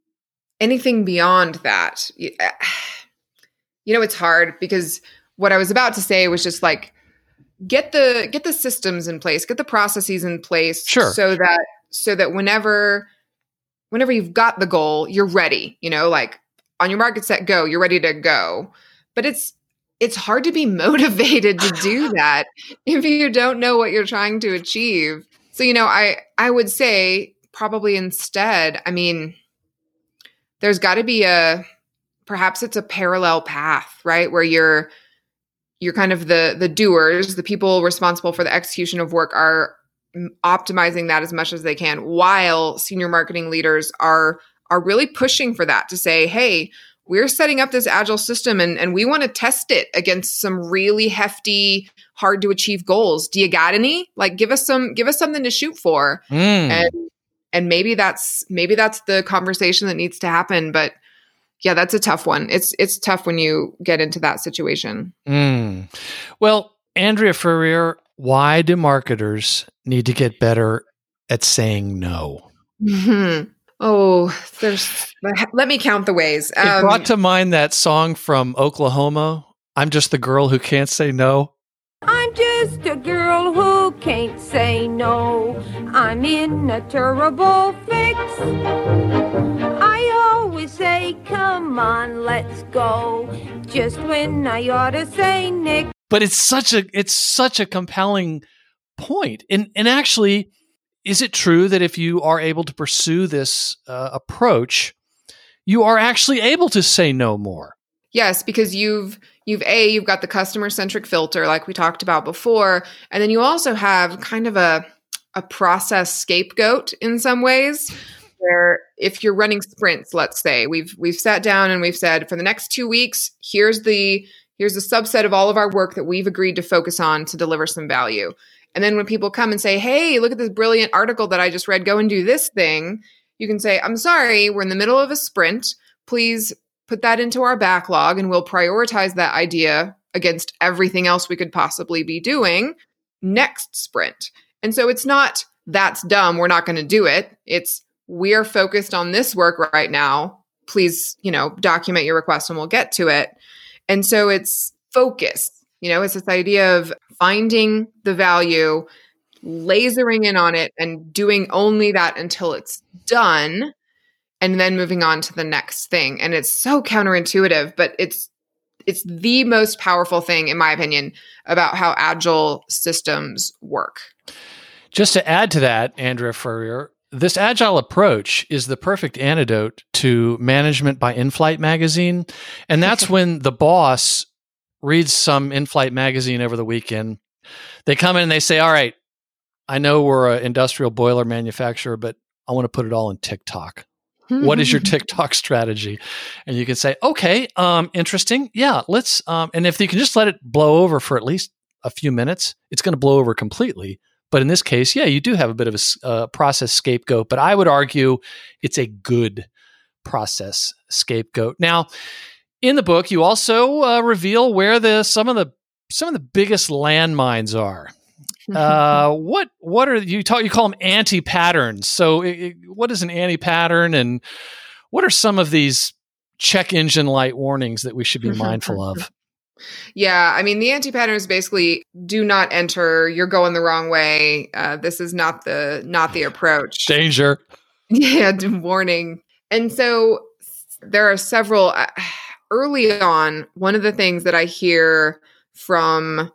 anything beyond that, you, you know, it's hard, because what I was about to say was just like, get the get the systems in place, get the processes in place, Sure. so that so that whenever whenever you've got the goal, you're ready. You know, like on your market set go, you're ready to go. But it's it's hard to be motivated to do that if you don't know what you're trying to achieve. So, you know, I I would say probably instead, I mean, there's got to be a perhaps it's a parallel path, right? Where you're you're kind of the the doers, the people responsible for the execution of work are optimizing that as much as they can, while senior marketing leaders are are really pushing for that to say, hey, we're setting up this agile system and, and we want to test it against some really hefty, hard to achieve goals. Do you got any? Like give us some give us something to shoot for. Mm. And and maybe that's maybe that's the conversation that needs to happen. But yeah, that's a tough one. It's it's tough when you get into that situation. Mm. Well, Andrea Ferrier, why do marketers need to get better at saying no? Mm-hmm. Oh, there's. Let me count the ways. Um, it brought to mind that song from Oklahoma. I'm just the girl who can't say no. I'm just a girl who can't say no. I'm in a terrible fix. I always say, come on, let's go. Just when I ought to say Nick. But it's such a it's such a compelling point. And and actually, is it true that if you are able to pursue this uh, approach, you are actually able to say no more? Yes, because you've you've a you've got the customer centric filter like we talked about before, and then you also have kind of a a process scapegoat in some ways. Where if you're running sprints, let's say we've we've sat down and we've said for the next two weeks, here's the here's a subset of all of our work that we've agreed to focus on to deliver some value. And then when people come and say, hey, look at this brilliant article that I just read, go and do this thing, you can say, I'm sorry, we're in the middle of a sprint. Please put that into our backlog and we'll prioritize that idea against everything else we could possibly be doing next sprint. And so it's not, that's dumb, we're not going to do it. It's, we are focused on this work right now. Please, you know, document your request and we'll get to it. And so it's focus. You know, it's this idea of finding the value, lasering in on it, and doing only that until it's done, and then moving on to the next thing. And it's so counterintuitive, but it's it's the most powerful thing, in my opinion, about how agile systems work. Just to add to that, Andrea Ferrier, this agile approach is the perfect antidote to Management by In-Flight magazine. And that's when the boss reads some In-Flight magazine over the weekend. They come in and they say, all right, I know we're an industrial boiler manufacturer, but I want to put it all in TikTok. What is your TikTok strategy? And you can say, okay, um, interesting. Yeah, let's, um, and if you can just let it blow over for at least a few minutes, it's going to blow over completely. But in this case, yeah, you do have a bit of a uh, process scapegoat, but I would argue it's a good process scapegoat. Now, in the book, you also uh, reveal where the some of the some of the biggest landmines are. Uh, what what are you talk? You call them anti-patterns. So, it, it, what is an anti-pattern, and what are some of these check engine light warnings that we should be mindful of? Yeah, I mean, the anti-pattern is basically do not enter. You're going the wrong way. Uh, this is not the not the approach. Danger. Yeah, warning. And so there are several. Uh, early on, one of the things that I hear from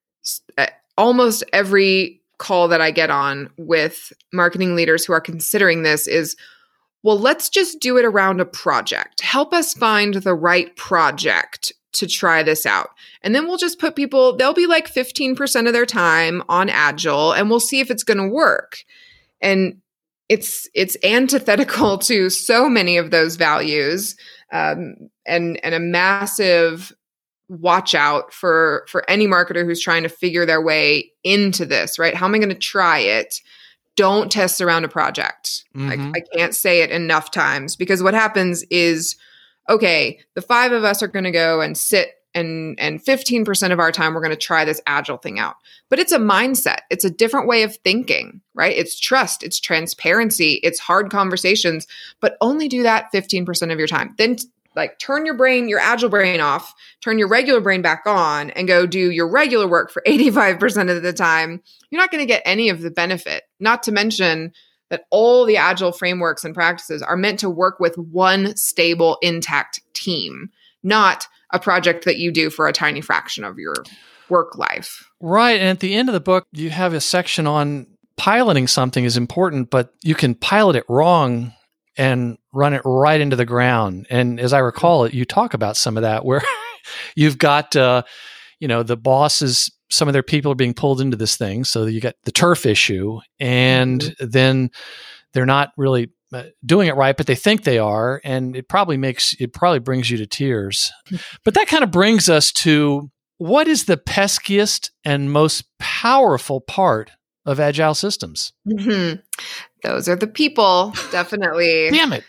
uh, almost every call that I get on with marketing leaders who are considering this is, well, let's just do it around a project. Help us find the right project to try this out. And then we'll just put people, they'll be like fifteen percent of their time on Agile and we'll see if it's going to work. And it's it's antithetical to so many of those values, um, and, and a massive watch out for, for any marketer who's trying to figure their way into this, right? How am I going to try it? Don't test around a project. Mm-hmm. I, I can't say it enough times, because what happens is, okay, the five of us are going to go and sit and and fifteen percent of our time, we're going to try this Agile thing out. But it's a mindset. It's a different way of thinking, right? It's trust, it's transparency, it's hard conversations, but only do that fifteen percent of your time. Then like turn your brain, your agile brain off, turn your regular brain back on and go do your regular work for eighty-five percent of the time, you're not going to get any of the benefit. Not to mention that all the agile frameworks and practices are meant to work with one stable, intact team, not a project that you do for a tiny fraction of your work life. Right. And at the end of the book, you have a section on piloting something is important, but you can pilot it wrong and run it right into the ground. And as I recall it, you talk about some of that where you've got, uh, you know, the bosses, some of their people are being pulled into this thing. So you got the turf issue, and mm-hmm. then they're not really uh, doing it right, but they think they are. And it probably makes, it probably brings you to tears. But that kind of brings us to what is the peskiest and most powerful part of agile systems? Mm-hmm. Those are the people, definitely. Damn it.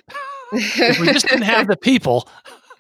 If we just didn't have the people.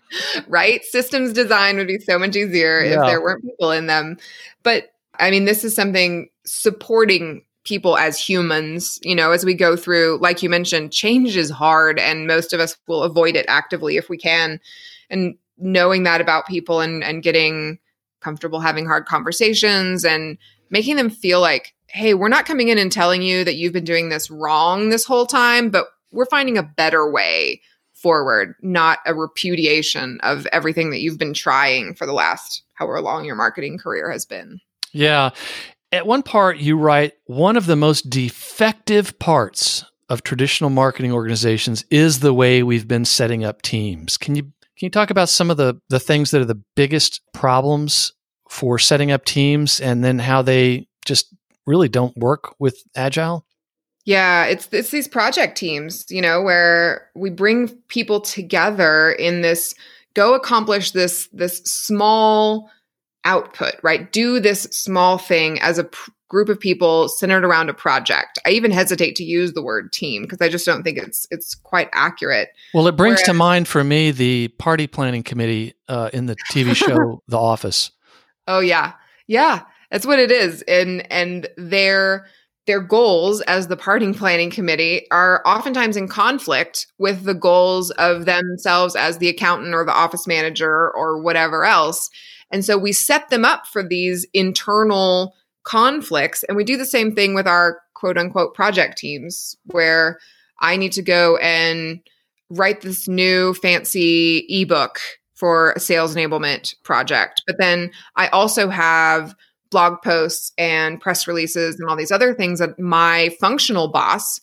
Right? Systems design would be so much easier yeah. if there weren't people in them. But I mean, this is something supporting people as humans, you know, as we go through, like you mentioned, change is hard and most of us will avoid it actively if we can. And knowing that about people and, and getting comfortable having hard conversations and making them feel like, hey, we're not coming in and telling you that you've been doing this wrong this whole time, but we're finding a better way forward, not a repudiation of everything that you've been trying for the last however long your marketing career has been. Yeah. At one part, you write, one of the most defective parts of traditional marketing organizations is the way we've been setting up teams. Can you can you talk about some of the, the things that are the biggest problems for setting up teams and then how they just really don't work with Agile? Yeah, it's it's these project teams, you know, where we bring people together in this, go accomplish this, this small output, right? Do this small thing as a pr- group of people centered around a project. I even hesitate to use the word team because I just don't think it's it's quite accurate. Well, it brings Whereas, to mind for me the party planning committee uh, in the T V show The Office. Oh, yeah. Yeah, that's what it is. And and their their goals as the party planning committee are oftentimes in conflict with the goals of themselves as the accountant or the office manager or whatever else. And so we set them up for these internal conflicts. And we do the same thing with our quote unquote project teams, where I need to go and write this new fancy ebook for a sales enablement project. But then I also have blog posts and press releases and all these other things that my functional boss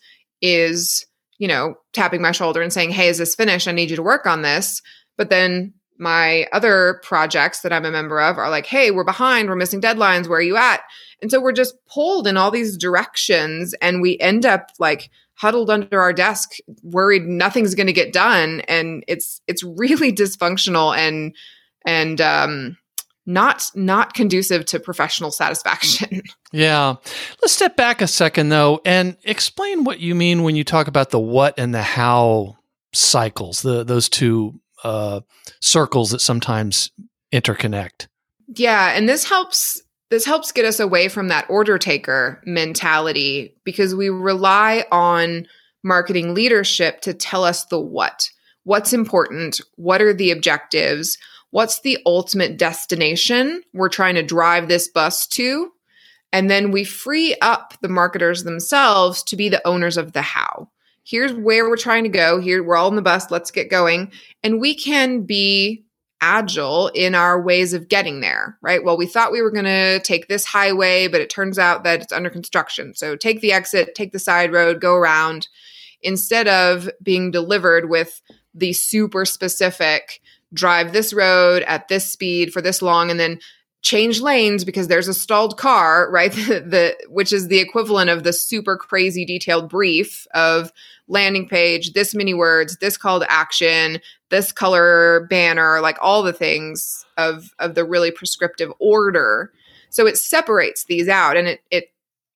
is, you know, tapping my shoulder and saying, hey, is this finished? I need you to work on this. But then my other projects that I'm a member of are like, hey, we're behind, we're missing deadlines, where are you at? And so we're just pulled in all these directions and we end up like huddled under our desk, worried nothing's going to get done. And it's it's really dysfunctional and and um not not conducive to professional satisfaction. Yeah. Let's step back a second, though, and explain what you mean when you talk about the what and the how cycles, the those two uh, circles that sometimes interconnect. Yeah, and this helps this helps get us away from that order taker mentality because we rely on marketing leadership to tell us the what. What's important? What are the objectives? What's the ultimate destination we're trying to drive this bus to? And then we free up the marketers themselves to be the owners of the how. Here's where we're trying to go. Here, we're all in the bus. Let's get going. And we can be agile in our ways of getting there, right? Well, we thought we were going to take this highway, but it turns out that it's under construction. So take the exit, take the side road, go around, instead of being delivered with the super specific drive this road at this speed for this long and then change lanes because there's a stalled car, right? the, the which is the equivalent of the super crazy detailed brief of landing page, this many words, this call to action, this color banner, like all the things of, of the really prescriptive order. So it separates these out and it, it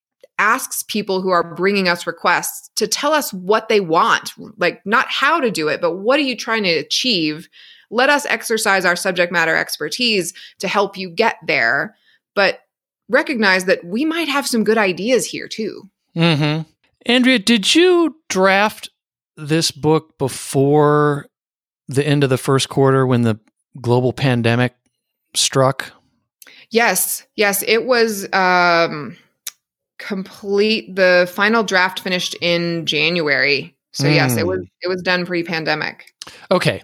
asks people who are bringing us requests to tell us what they want, like not how to do it, but what are you trying to achieve? Let us exercise our subject matter expertise to help you get there, but recognize that we might have some good ideas here too. Mm-hmm. Andrea, did you draft this book before the end of the first quarter when the global pandemic struck? Yes. Yes. It was um, complete. The final draft finished in January. So mm. yes, it was, it was done pre-pandemic. Okay.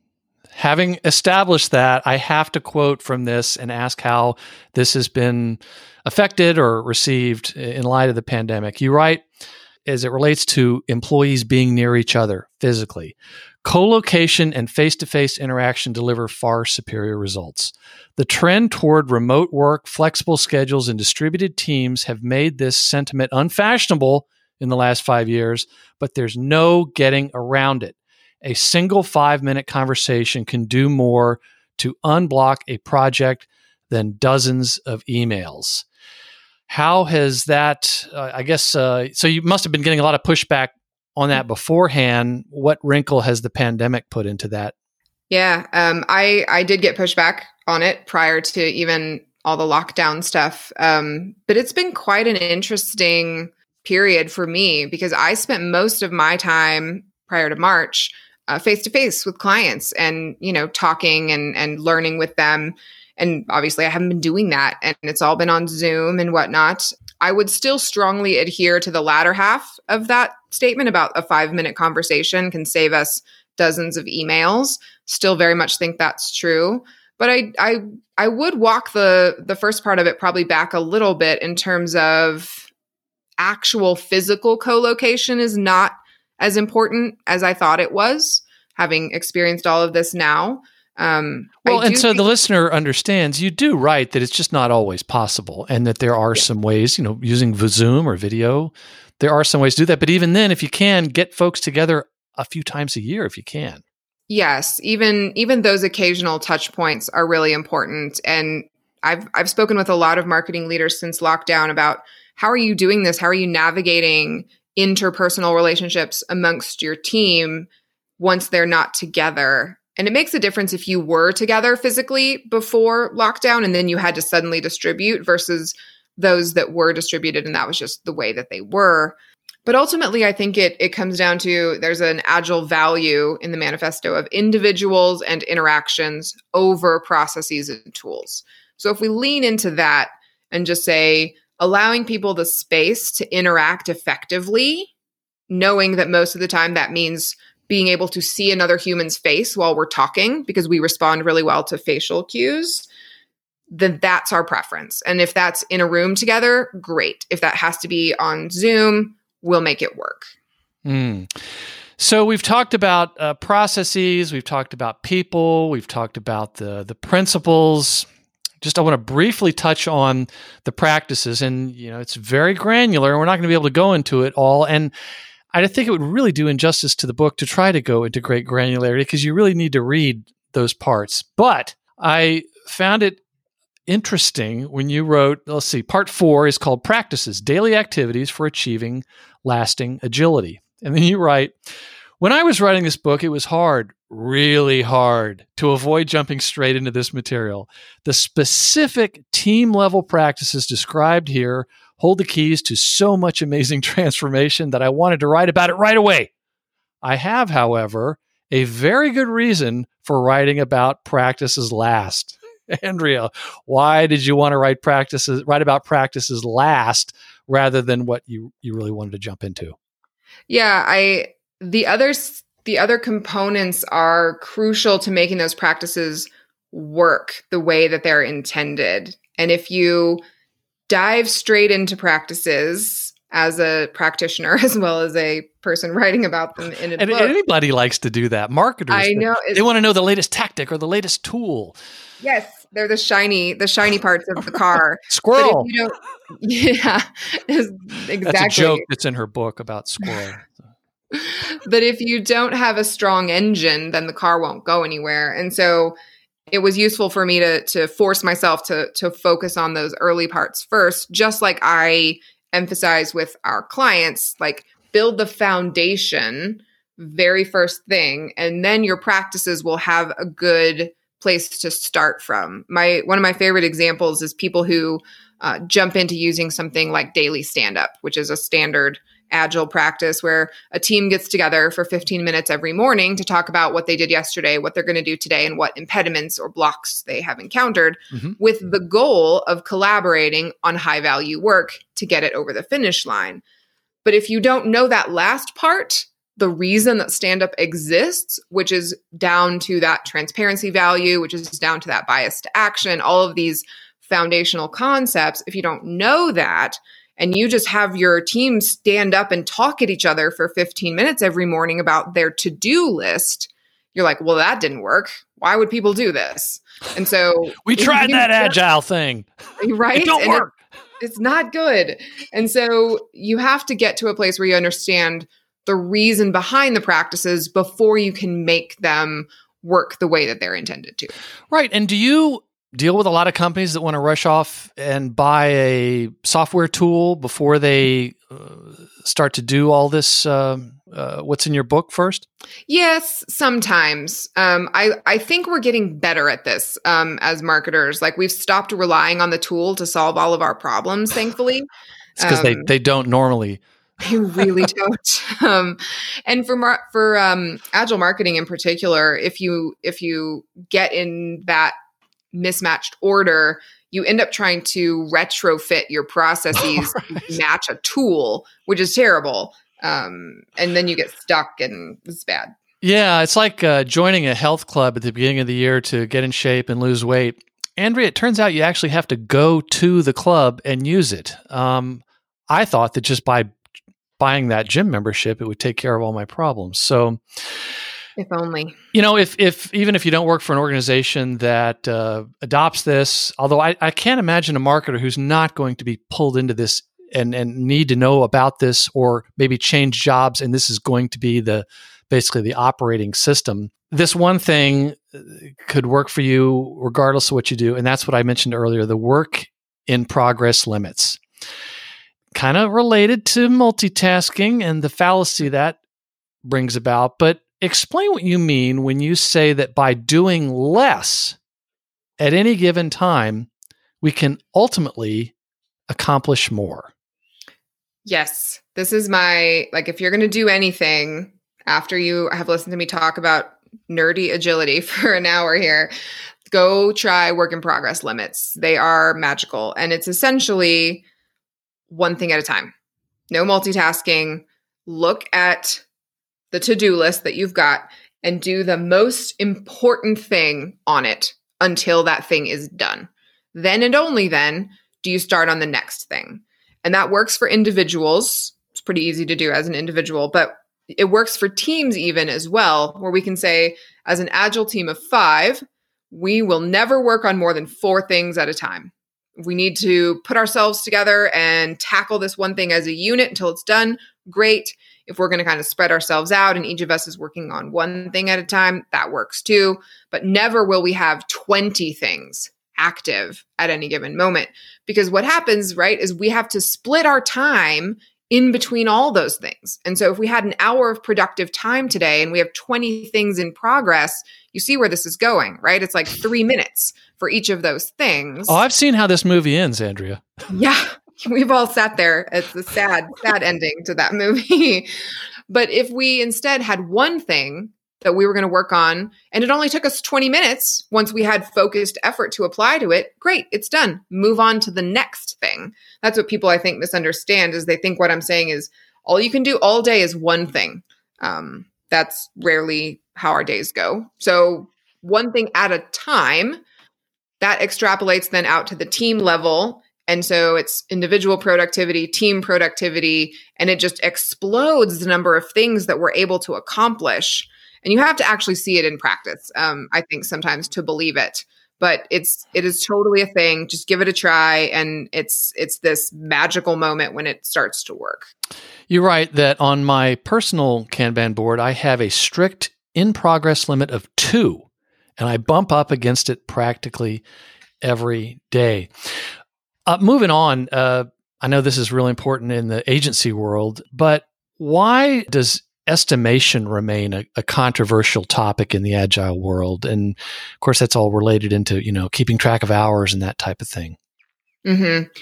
Having established that, I have to quote from this and ask how this has been affected or received in light of the pandemic. You write, as it relates to employees being near each other physically, co-location and face-to-face interaction deliver far superior results. The trend toward remote work, flexible schedules, and distributed teams have made this sentiment unfashionable in the last five years, but there's no getting around it. A single five-minute conversation can do more to unblock a project than dozens of emails. How has that, uh, I guess, uh, so you must have been getting a lot of pushback on that beforehand. What wrinkle has the pandemic put into that? Yeah, um, I, I did get pushback on it prior to even all the lockdown stuff. Um, but it's been quite an interesting period for me because I spent most of my time prior to March Uh, face-to-face with clients and, you know, talking and, and learning with them. And obviously I haven't been doing that and it's all been on Zoom and whatnot. I would still strongly adhere to the latter half of that statement about a five minute conversation can save us dozens of emails. Still very much think that's true. But I, I, I would walk the, the first part of it probably back a little bit in terms of actual physical co-location is not as important as I thought it was, having experienced all of this now. Um, well, and so the listener understands, you do write that it's just not always possible and that there are yeah. some ways, you know, using Zoom or video, there are some ways to do that. But even then, if you can, get folks together a few times a year if you can. Yes, even even those occasional touch points are really important. And I've I've spoken with a lot of marketing leaders since lockdown about how are you doing this? How are you navigating interpersonal relationships amongst your team once they're not together? And it makes a difference if you were together physically before lockdown and then you had to suddenly distribute versus those that were distributed and that was just the way that they were. But ultimately, I think it it comes down to there's an agile value in the manifesto of individuals and interactions over processes and tools. So if we lean into that and just say, allowing people the space to interact effectively, knowing that most of the time that means being able to see another human's face while we're talking because we respond really well to facial cues, then that's our preference. And if that's in a room together, great. If that has to be on Zoom, we'll make it work. Mm. So we've talked about uh, processes, we've talked about people, we've talked about the the principles. Just I want to briefly touch on the practices, and you know it's very granular, and we're not going to be able to go into it all. And I think it would really do injustice to the book to try to go into great granularity because you really need to read those parts. But I found it interesting when you wrote, let's see, part four is called Practices, Daily Activities for Achieving Lasting Agility. And then you write, when I was writing this book, it was hard, really hard to avoid jumping straight into this material. The specific team level practices described here hold the keys to so much amazing transformation that I wanted to write about it right away. I have, however, a very good reason for writing about practices last. Andrea, why did you want to write practices, write about practices last rather than what you, you really wanted to jump into? Yeah, I the others the other components are crucial to making those practices work the way that they're intended. And if you dive straight into practices as a practitioner as well as a person writing about them in a and book. Anybody likes to do that. Marketers, I know. They, they want to know the latest tactic or the latest tool. Yes, they're the shiny, the shiny parts of the car. Squirrel. But if you don't, yeah, exactly. That's a joke that's in her book about squirrel. But if you don't have a strong engine, then the car won't go anywhere. And so it was useful for me to to force myself to to focus on those early parts first, just like I emphasize with our clients, like build the foundation very first thing, and then your practices will have a good place to start from. My one of my favorite examples is people who uh, jump into using something like Daily Stand Up, which is a standard agile practice where a team gets together for fifteen minutes every morning to talk about what they did yesterday, what they're going to do today, and what impediments or blocks they have encountered, mm-hmm. with the goal of collaborating on high value work to get it over the finish line. But if you don't know that last part, the reason that stand-up exists, which is down to that transparency value, which is down to that bias to action, all of these foundational concepts, if you don't know that, and you just have your team stand up and talk at each other for fifteen minutes every morning about their to-do list, you're like, well, that didn't work. Why would people do this? And so we tried that agile thing. Right? It don't and work. It, it's not good. And so you have to get to a place where you understand the reason behind the practices before you can make them work the way that they're intended to. Right. And do you deal with a lot of companies that want to rush off and buy a software tool before they uh, start to do all this, uh, uh, what's in your book first? Yes, sometimes. Um, I, I think we're getting better at this um, as marketers. Like we've stopped relying on the tool to solve all of our problems, thankfully. It's because um, they, they don't normally. They really don't. Um, and for mar- for um, agile marketing in particular, if you if you get in that mismatched order, you end up trying to retrofit your processes right. to match a tool, which is terrible. Um, and then you get stuck, and it's bad. Yeah, it's like uh, joining a health club at the beginning of the year to get in shape and lose weight. Andrea, it turns out you actually have to go to the club and use it. Um, I thought that just by buying that gym membership, it would take care of all my problems. So if only, you know, if, if, even if you don't work for an organization that uh, adopts this, although I, I can't imagine a marketer who's not going to be pulled into this and, and need to know about this or maybe change jobs. And this is going to be the, basically the operating system. This one thing could work for you regardless of what you do. And that's what I mentioned earlier, the work in progress limits. Kind of related to multitasking and the fallacy that brings about, but explain what you mean when you say that by doing less at any given time, we can ultimately accomplish more. Yes. This is my, like, if you're going to do anything after you have listened to me talk about nerdy agility for an hour here, go try work in progress limits. They are magical. And it's essentially one thing at a time. No multitasking. Look at the to-do list that you've got and do the most important thing on it until that thing is done. Then and only then do you start on the next thing. And that works for individuals. It's pretty easy to do as an individual, but it works for teams even as well, where we can say, as an agile team of five, we will never work on more than four things at a time. We need to put ourselves together and tackle this one thing as a unit until it's done. Great. If we're going to kind of spread ourselves out and each of us is working on one thing at a time, that works too. But never will we have twenty things active at any given moment. Because what happens, right, is we have to split our time in between all those things. And so if we had an hour of productive time today and we have twenty things in progress, you see where this is going, right? It's like three minutes for each of those things. Oh, I've seen how this movie ends, Andrea. Yeah, we've all sat there. It's a sad, sad ending to that movie. But if we instead had one thing that we were going to work on, and it only took us twenty minutes once we had focused effort to apply to it, great, it's done. Move on to the next thing. That's what people, I think, misunderstand, is they think what I'm saying is all you can do all day is one thing. Um, that's rarely how our days go. So one thing at a time, that extrapolates then out to the team level. And so it's individual productivity, team productivity, and it just explodes the number of things that we're able to accomplish. And you have to actually see it in practice, um, I think, sometimes to believe it. But it's it is totally a thing. Just give it a try, and it's it's this magical moment when it starts to work. You're right that on my personal Kanban board, I have a strict in-progress limit of two, and I bump up against it practically every day. Uh, moving on, uh, I know this is really important in the agency world, but why does estimation remain a, a controversial topic in the agile world? And of course, that's all related into, you know, keeping track of hours and that type of thing. Mm-hmm.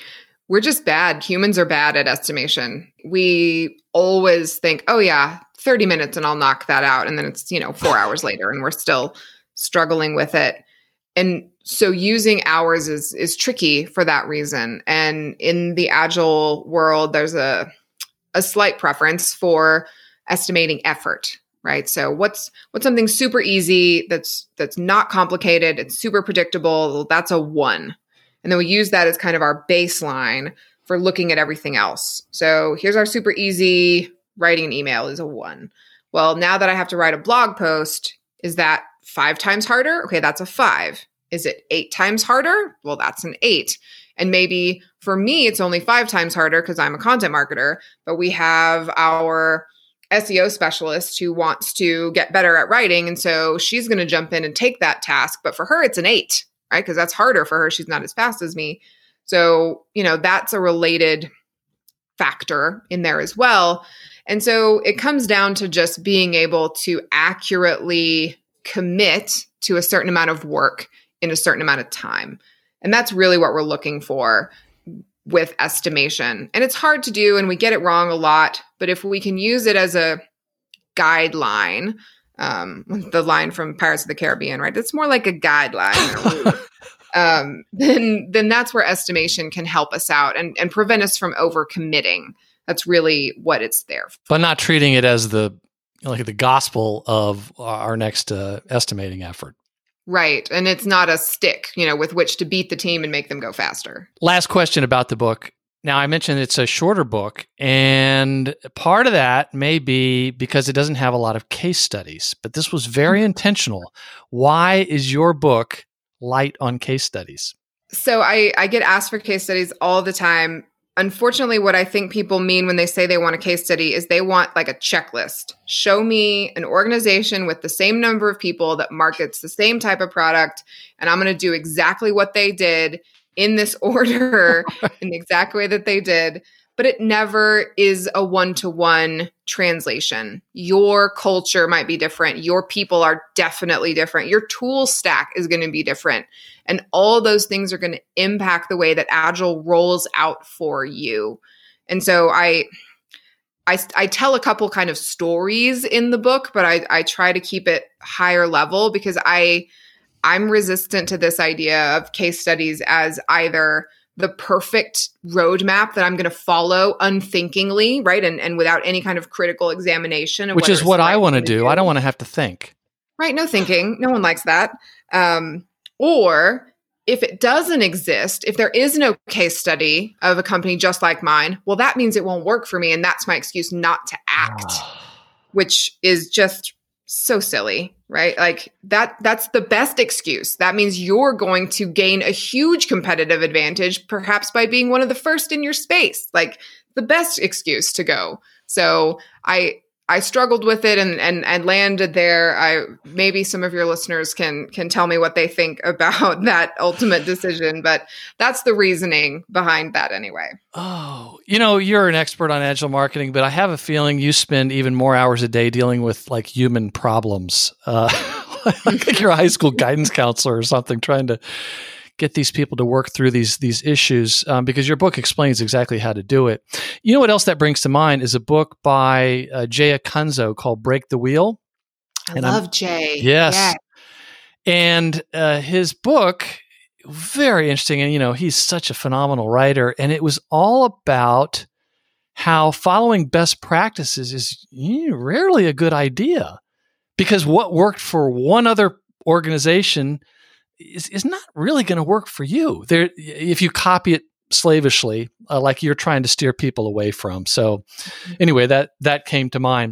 We're just bad. Humans are bad at estimation. We always think, oh yeah, thirty minutes and I'll knock that out. And then it's, you know, four hours later and we're still struggling with it. And so using hours is is tricky for that reason. And in the Agile world, there's a a slight preference for estimating effort, right? So what's what's something super easy that's that's not complicated, it's super predictable, that's a one. And then we use that as kind of our baseline for looking at everything else. So here's our super easy, writing an email is a one. Well, now that I have to write a blog post, is that five times harder? Okay, that's a five. Is it eight times harder? Well, that's an eight. And maybe for me, it's only five times harder because I'm a content marketer, but we have our S E O specialist who wants to get better at writing. And so she's going to jump in and take that task. But for her, it's an eight, right? Because that's harder for her. She's not as fast as me. So, you know, that's a related factor in there as well. And so it comes down to just being able to accurately commit to a certain amount of work in a certain amount of time. And that's really what we're looking for with estimation. And it's hard to do and we get it wrong a lot, but if we can use it as a guideline, um, the line from Pirates of the Caribbean, right? It's more like a guideline. um, then, then that's where estimation can help us out and, and prevent us from overcommitting. That's really what it's there for. But not treating it as the like the gospel of our next uh, estimating effort. Right. And it's not a stick, you know, with which to beat the team and make them go faster. Last question about the book. Now, I mentioned it's a shorter book, and part of that may be because it doesn't have a lot of case studies, but this was very intentional. Why is your book light on case studies? So I, I get asked for case studies all the time. Unfortunately, what I think people mean when they say they want a case study is they want like a checklist. Show me an organization with the same number of people that markets the same type of product, and I'm going to do exactly what they did in this order, in the exact way that they did. But it never is a one-to-one translation. Your culture might be different. Your people are definitely different. Your tool stack is going to be different. And all those things are going to impact the way that Agile rolls out for you. And so I, I, I tell a couple kind of stories in the book, but I, I try to keep it higher level because I, I'm resistant to this idea of case studies as either the perfect roadmap that I'm going to follow unthinkingly, right? And and without any kind of critical examination. Of Which is what I want to do. do. I don't want to have to think. Right. No thinking. No one likes that. Um, or if it doesn't exist, if there is no case study of a company just like mine, well, that means it won't work for me. And that's my excuse not to act, which is just so silly, right? Like that, that's the best excuse. That means you're going to gain a huge competitive advantage, perhaps by being one of the first in your space, like the best excuse to go. So I, I struggled with it and, and, and landed there. I, maybe some of your listeners can, can tell me what they think about that ultimate decision, but that's the reasoning behind that anyway. Oh, you know, you're an expert on agile marketing, but I have a feeling you spend even more hours a day dealing with like human problems. Uh, like you're a high school guidance counselor or something, trying to get these people to work through these these issues, um, because your book explains exactly how to do it. You know what else that brings to mind is a book by uh, Jay Acunzo called Break the Wheel. I and love I'm, Jay. Yes. Yeah. And uh, his book, very interesting. And, you know, he's such a phenomenal writer. And it was all about how following best practices is you know, rarely a good idea, because what worked for one other organization is, is not really going to work for you. There, if you copy it slavishly, uh, like you're trying to steer people away from. So anyway, that, that came to mind.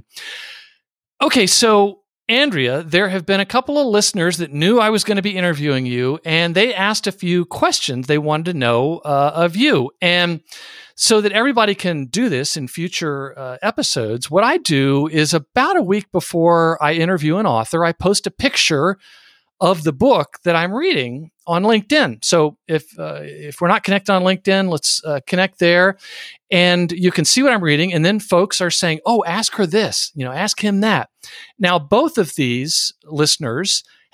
Okay. So Andrea, there have been a couple of listeners that knew I was going to be interviewing you, and they asked a few questions they wanted to know uh, of you. And so that everybody can do this in future uh, episodes, what I do is about a week before I interview an author, I post a picture of the book that I'm reading on LinkedIn. So if uh, if we're not connected on LinkedIn, let's uh, connect there, and you can see what I'm reading. And then folks are saying, "Oh, ask her this," you know, ask him that. Now, both of these listeners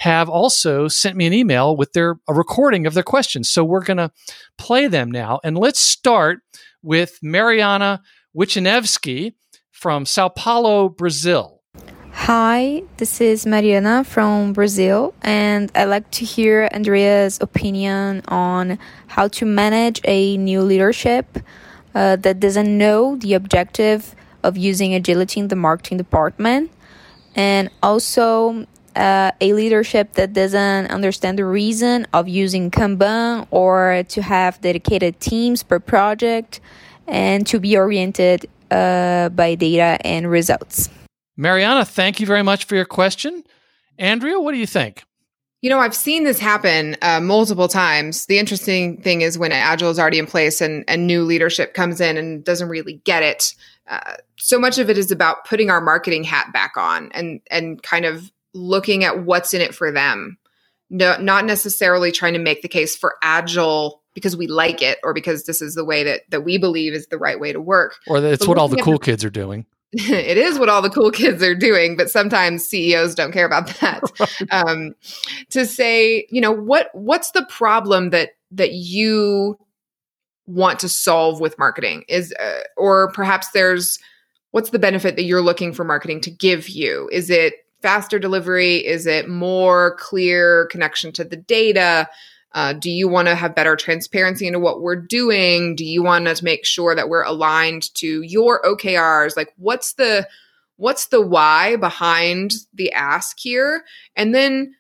have also sent me an email with their a recording of their questions. So we're going to play them now. And let's start with Mariana Wichinevsky from Sao Paulo, Brazil. Hi, this is Mariana from Brazil, and I'd like to hear Andrea's opinion on how to manage a new leadership uh, that doesn't know the objective of using agility in the marketing department, and also uh, a leadership that doesn't understand the reason of using Kanban or to have dedicated teams per project and to be oriented uh, by data and results. Mariana, thank you very much for your question. Andrea, what do you think? You know, I've seen this happen uh, multiple times. The interesting thing is when Agile is already in place and, and new leadership comes in and doesn't really get it. Uh, so much of it is about putting our marketing hat back on and and kind of looking at what's in it for them. No, not necessarily trying to make the case for Agile because we like it or because this is the way that, that we believe is the right way to work. Or that it's what all the cool kids are doing. It is what all the cool kids are doing, but sometimes C E Os don't care about that. um, to say, you know, what what's the problem that that you want to solve with marketing is, uh, or perhaps there's what's the benefit that you're looking for marketing to give you? Is it faster delivery? Is it more clear connection to the data? Uh, do you want to have better transparency into what we're doing? Do you want to make sure that we're aligned to your O K Rs? Like, what's the what's the why behind the ask here? And then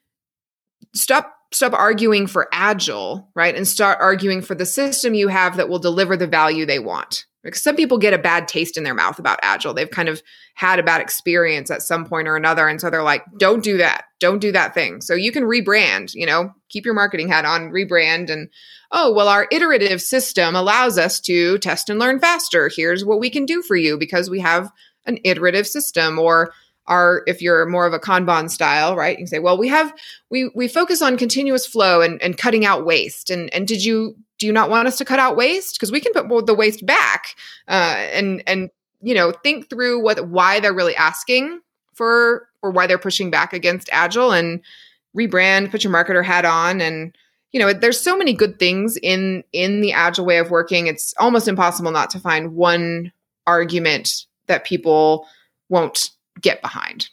stop stop arguing for Agile, right? And start arguing for the system you have that will deliver the value they want. Because some people get a bad taste in their mouth about Agile. They've kind of had a bad experience at some point or another. And so they're like, don't do that. Don't do that thing. So you can rebrand, you know, keep your marketing hat on, rebrand. And, oh, well, our iterative system allows us to test and learn faster. Here's what we can do for you because we have an iterative system. Or our, if you're more of a Kanban style, right? You can say, well, we have, we we focus on continuous flow and, and cutting out waste. And, and did you, do you not want us to cut out waste? Because we can put the waste back uh, and, and, you know, think through what, why they're really asking for, or why they're pushing back against Agile and rebrand, put your marketer hat on. And, you know, there's so many good things in, in the Agile way of working. It's almost impossible not to find one argument that people won't get behind.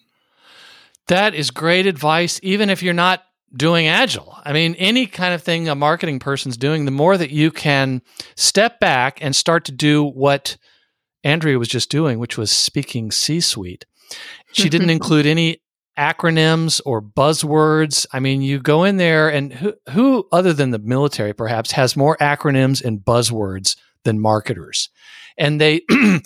That is great advice, even if you're not doing Agile. I mean, any kind of thing a marketing person's doing, the more that you can step back and start to do what Andrea was just doing, which was speaking C-suite. She didn't include any acronyms or buzzwords. I mean, you go in there and who, who other than the military perhaps has more acronyms and buzzwords than marketers? And they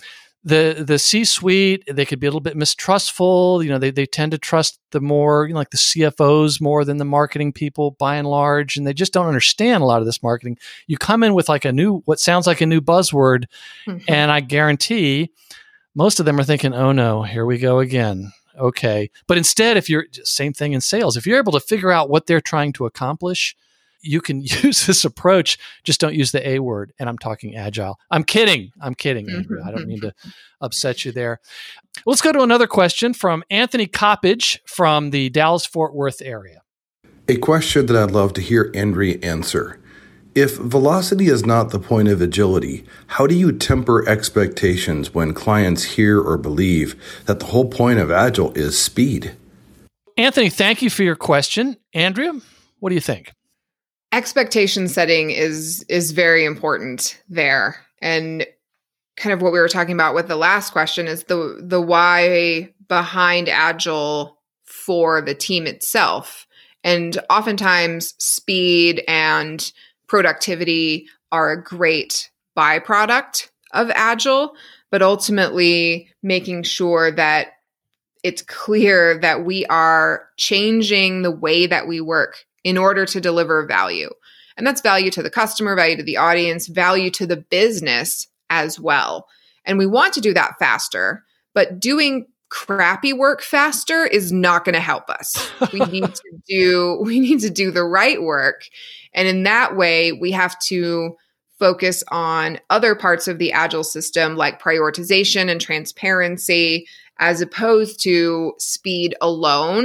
the the C-suite, they could be a little bit mistrustful. You know, they they tend to trust the more, you know, like the C F Os more than the marketing people by and large, and they just don't understand a lot of this marketing. You come in with like a new, what sounds like a new buzzword, mm-hmm. and I guarantee most of them are thinking, oh no, here we go again. Okay. But instead, if you're, same thing in sales, if you're able to figure out what they're trying to accomplish, you can use this approach. Just don't use the A word. And I'm talking Agile. I'm kidding. I'm kidding, Andrea. I don't mean to upset you there. Let's go to another question from Anthony Coppage from the Dallas-Fort Worth area. A question that I'd love to hear Andrea answer. If velocity is not the point of agility, how do you temper expectations when clients hear or believe that the whole point of Agile is speed? Anthony, thank you for your question. Andrea, what do you think? Expectation setting is is very important there. And kind of what we were talking about with the last question is the the why behind Agile for the team itself. And oftentimes speed and productivity are a great byproduct of Agile, but ultimately making sure that it's clear that we are changing the way that we work in order to deliver value. And that's value to the customer, value to the audience, value to the business as well. And we want to do that faster, but doing crappy work faster is not going to help us. We need to do we need to do the right work. And in that way, we have to focus on other parts of the Agile system like prioritization and transparency as opposed to speed alone,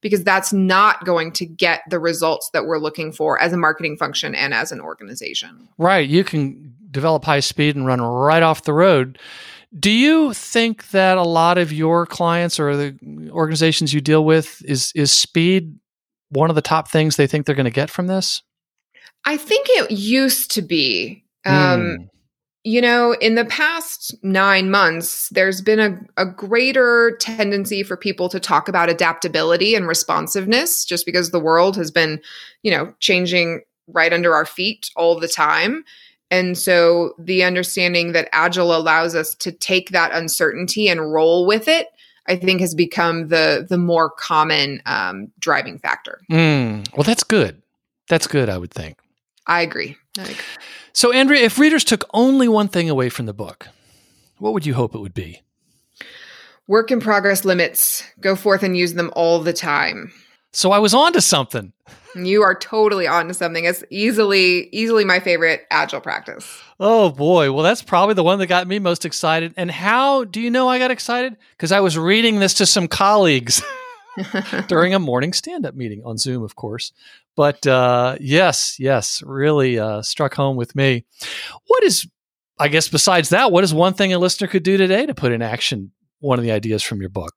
because that's not going to get the results that we're looking for as a marketing function and as an organization. Right. You can develop high speed and run right off the road. Do you think that a lot of your clients or the organizations you deal with, is is speed one of the top things they think they're going to get from this? I think it used to be. Um, Mm. You know, in the past nine months, there's been a, a greater tendency for people to talk about adaptability and responsiveness, just because the world has been, you know, changing right under our feet all the time. And so the understanding that Agile allows us to take that uncertainty and roll with it, I think has become the the more common um, driving factor. Mm. Well, that's good. That's good, I would think. I agree. I agree. So, Andrea, if readers took only one thing away from the book, what would you hope it would be? Work in progress limits. Go forth and use them all the time. So I was on to something. You are totally onto something. It's easily, easily my favorite Agile practice. Oh, boy. Well, that's probably the one that got me most excited. And how do you know I got excited? Because I was reading this to some colleagues during a morning stand-up meeting on Zoom, of course. But uh, yes, yes, really uh, struck home with me. What is, I guess, besides that, what is one thing a listener could do today to put in action one of the ideas from your book?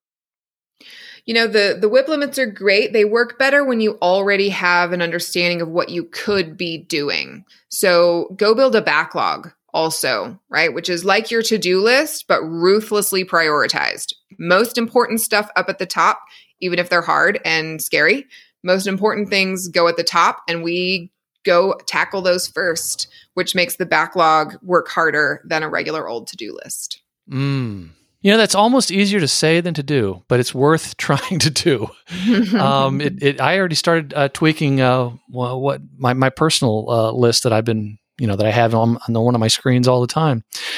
You know, the, the WIP limits are great. They work better when you already have an understanding of what you could be doing. So go build a backlog also, right? Which is like your to-do list, but ruthlessly prioritized. Most important stuff up at the top, even if they're hard and scary. Most important things go at the top, and we go tackle those first, which makes the backlog work harder than a regular old to-do list. Mm. You know, that's almost easier to say than to do, but it's worth trying to do. um, it, it, I already started uh, tweaking uh, what my, my personal uh, list that I've been, you know, that I have on, on one of my screens all the time.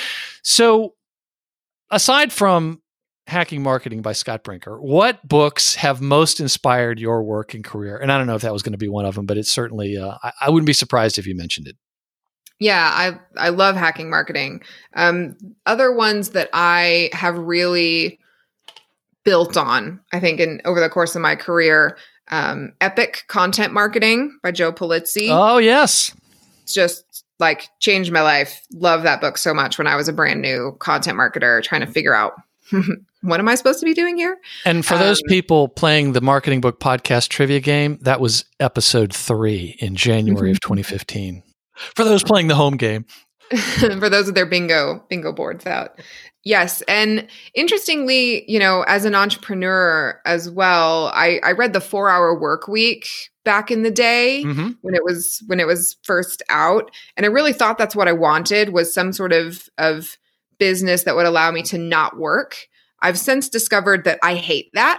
So aside from Hacking Marketing by Scott Brinker, what books have most inspired your work and career? And I don't know if that was going to be one of them, but it's certainly, uh, I, I wouldn't be surprised if you mentioned it. Yeah, I I love Hacking Marketing. Um, other ones that I have really built on, I think, in over the course of my career, um, Epic Content Marketing by Joe Pulizzi. Oh, yes. It's just like changed my life. Love that book so much when I was a brand new content marketer trying to figure out what am I supposed to be doing here? And for those um, people playing the Marketing Book Podcast trivia game, that was episode three in January of twenty fifteen. For those playing the home game. For those with their bingo, bingo boards out. Yes. And interestingly, you know, as an entrepreneur as well, I, I read the four hour work week back in the day mm-hmm. when it was, when it was first out. And I really thought that's what I wanted, was some sort of, of business that would allow me to not work. I've since discovered that I hate that.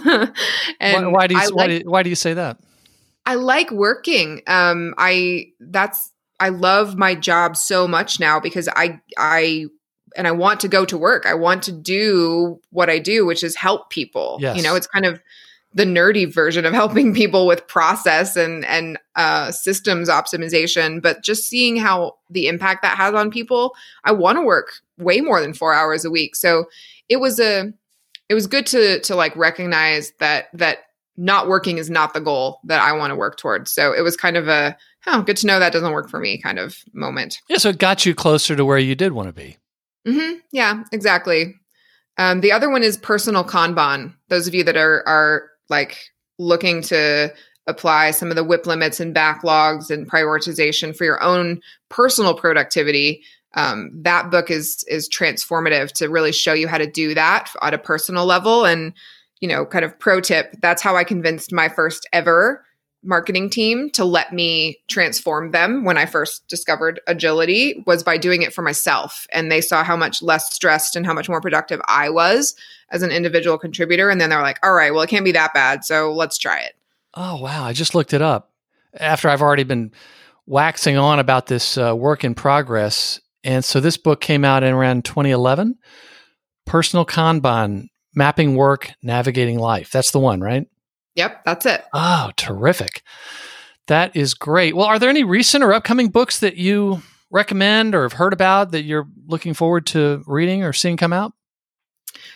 And why, why do you, like, why, do, why do you say that? I like working. Um, I, that's, I love my job so much now because I, I, and I want to go to work. I want to do what I do, which is help people. Yes. You know, it's kind of the nerdy version of helping people with process and, and, uh, systems optimization, but just seeing how the impact that has on people, I want to work way more than four hours a week. So it was a, it was good to, to like recognize that, that not working is not the goal that I want to work towards. So it was kind of a, oh, good to know that doesn't work for me kind of moment. Yeah, so it got you closer to where you did want to be. Mm-hmm. Yeah, exactly. Um, the other one is personal Kanban. Those of you that are are like looking to apply some of the WIP limits and backlogs and prioritization for your own personal productivity, um, that book is is transformative to really show you how to do that at a personal level. And, you know, kind of pro tip, that's how I convinced my first ever marketing team to let me transform them when I first discovered agility, was by doing it for myself. And they saw how much less stressed and how much more productive I was as an individual contributor. And then they're like, all right, well, it can't be that bad, so let's try it. Oh, wow. I just looked it up after I've already been waxing on about this uh, work in progress. And so this book came out in around twenty eleven, Personal Kanban, Mapping Work, Navigating Life. That's the one, right? Yep, that's it. Oh, terrific. That is great. Well, are there any recent or upcoming books that you recommend or have heard about that you're looking forward to reading or seeing come out?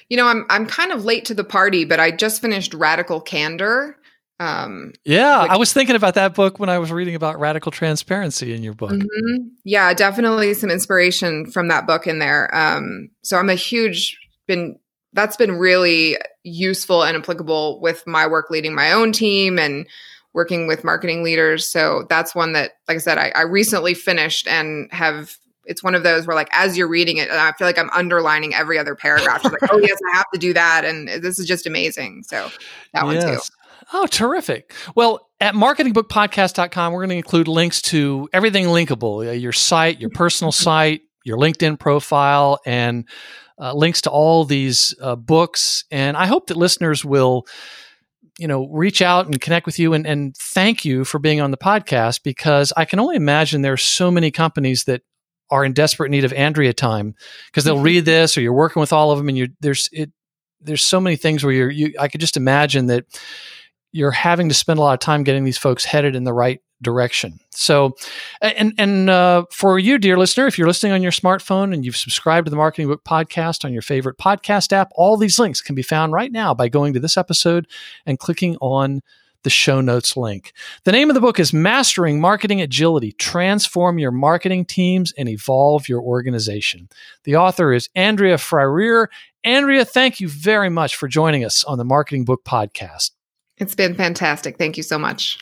You know, I'm I'm kind of late to the party, but I just finished Radical Candor. Um, yeah, which, I was thinking about that book when I was reading about radical transparency in your book. Mm-hmm. Yeah, definitely some inspiration from that book in there. Um, so I'm a huge been that's been really useful and applicable with my work leading my own team and working with marketing leaders. So that's one that, like I said, I, I recently finished and have. It's one of those where, like, as you're reading it, I feel like I'm underlining every other paragraph. Just like, oh yes, I have to do that, and this is just amazing. So that yes. one too. Oh, terrific. Well, at marketing book podcast dot com, we're going to include links to everything linkable, uh, your site, your personal site, your LinkedIn profile, and uh, links to all these uh, books. And I hope that listeners will, you know, reach out and connect with you and, and thank you for being on the podcast, because I can only imagine there are so many companies that are in desperate need of Andrea time, because they'll read this, or you're working with all of them, and you there's it there's so many things where you're you I could just imagine that you're having to spend a lot of time getting these folks headed in the right direction. So, and and uh, for you, dear listener, if you're listening on your smartphone and you've subscribed to the Marketing Book Podcast on your favorite podcast app, all these links can be found right now by going to this episode and clicking on the show notes link. The name of the book is Mastering Marketing Agility: Transform Your Marketing Teams and Evolve Your Organization. The author is Andrea Freire. Andrea, thank you very much for joining us on the Marketing Book Podcast. It's been fantastic. Thank you so much.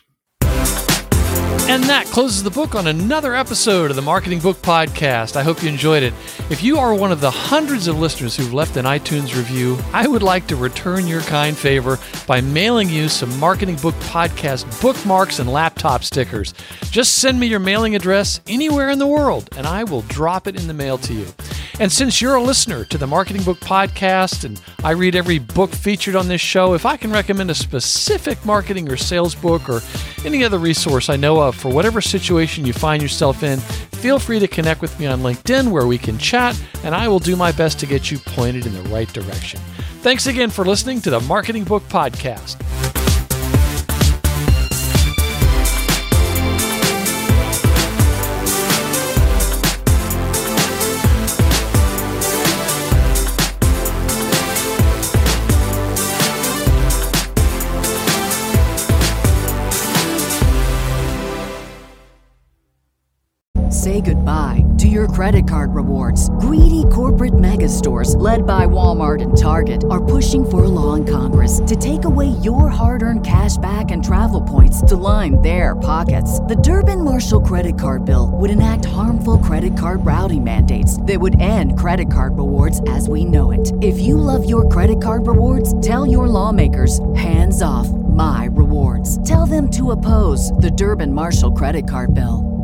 And that closes the book on another episode of the Marketing Book Podcast. I hope you enjoyed it. If you are one of the hundreds of listeners who've left an iTunes review, I would like to return your kind favor by mailing you some Marketing Book Podcast bookmarks and laptop stickers. Just send me your mailing address anywhere in the world, and I will drop it in the mail to you. And since you're a listener to the Marketing Book Podcast, and I read every book featured on this show, if I can recommend a specific marketing or sales book or any other resource I know of for whatever situation you find yourself in, feel free to connect with me on LinkedIn, where we can chat, and I will do my best to get you pointed in the right direction. Thanks again for listening to the Marketing Book Podcast. Say goodbye to your credit card rewards. Greedy corporate mega stores, led by Walmart and Target, are pushing for a law in Congress to take away your hard-earned cash back and travel points to line their pockets. The Durbin-Marshall credit card bill would enact harmful credit card routing mandates that would end credit card rewards as we know it. If you love your credit card rewards, tell your lawmakers, hands off my rewards. Tell them to oppose the Durbin-Marshall credit card bill.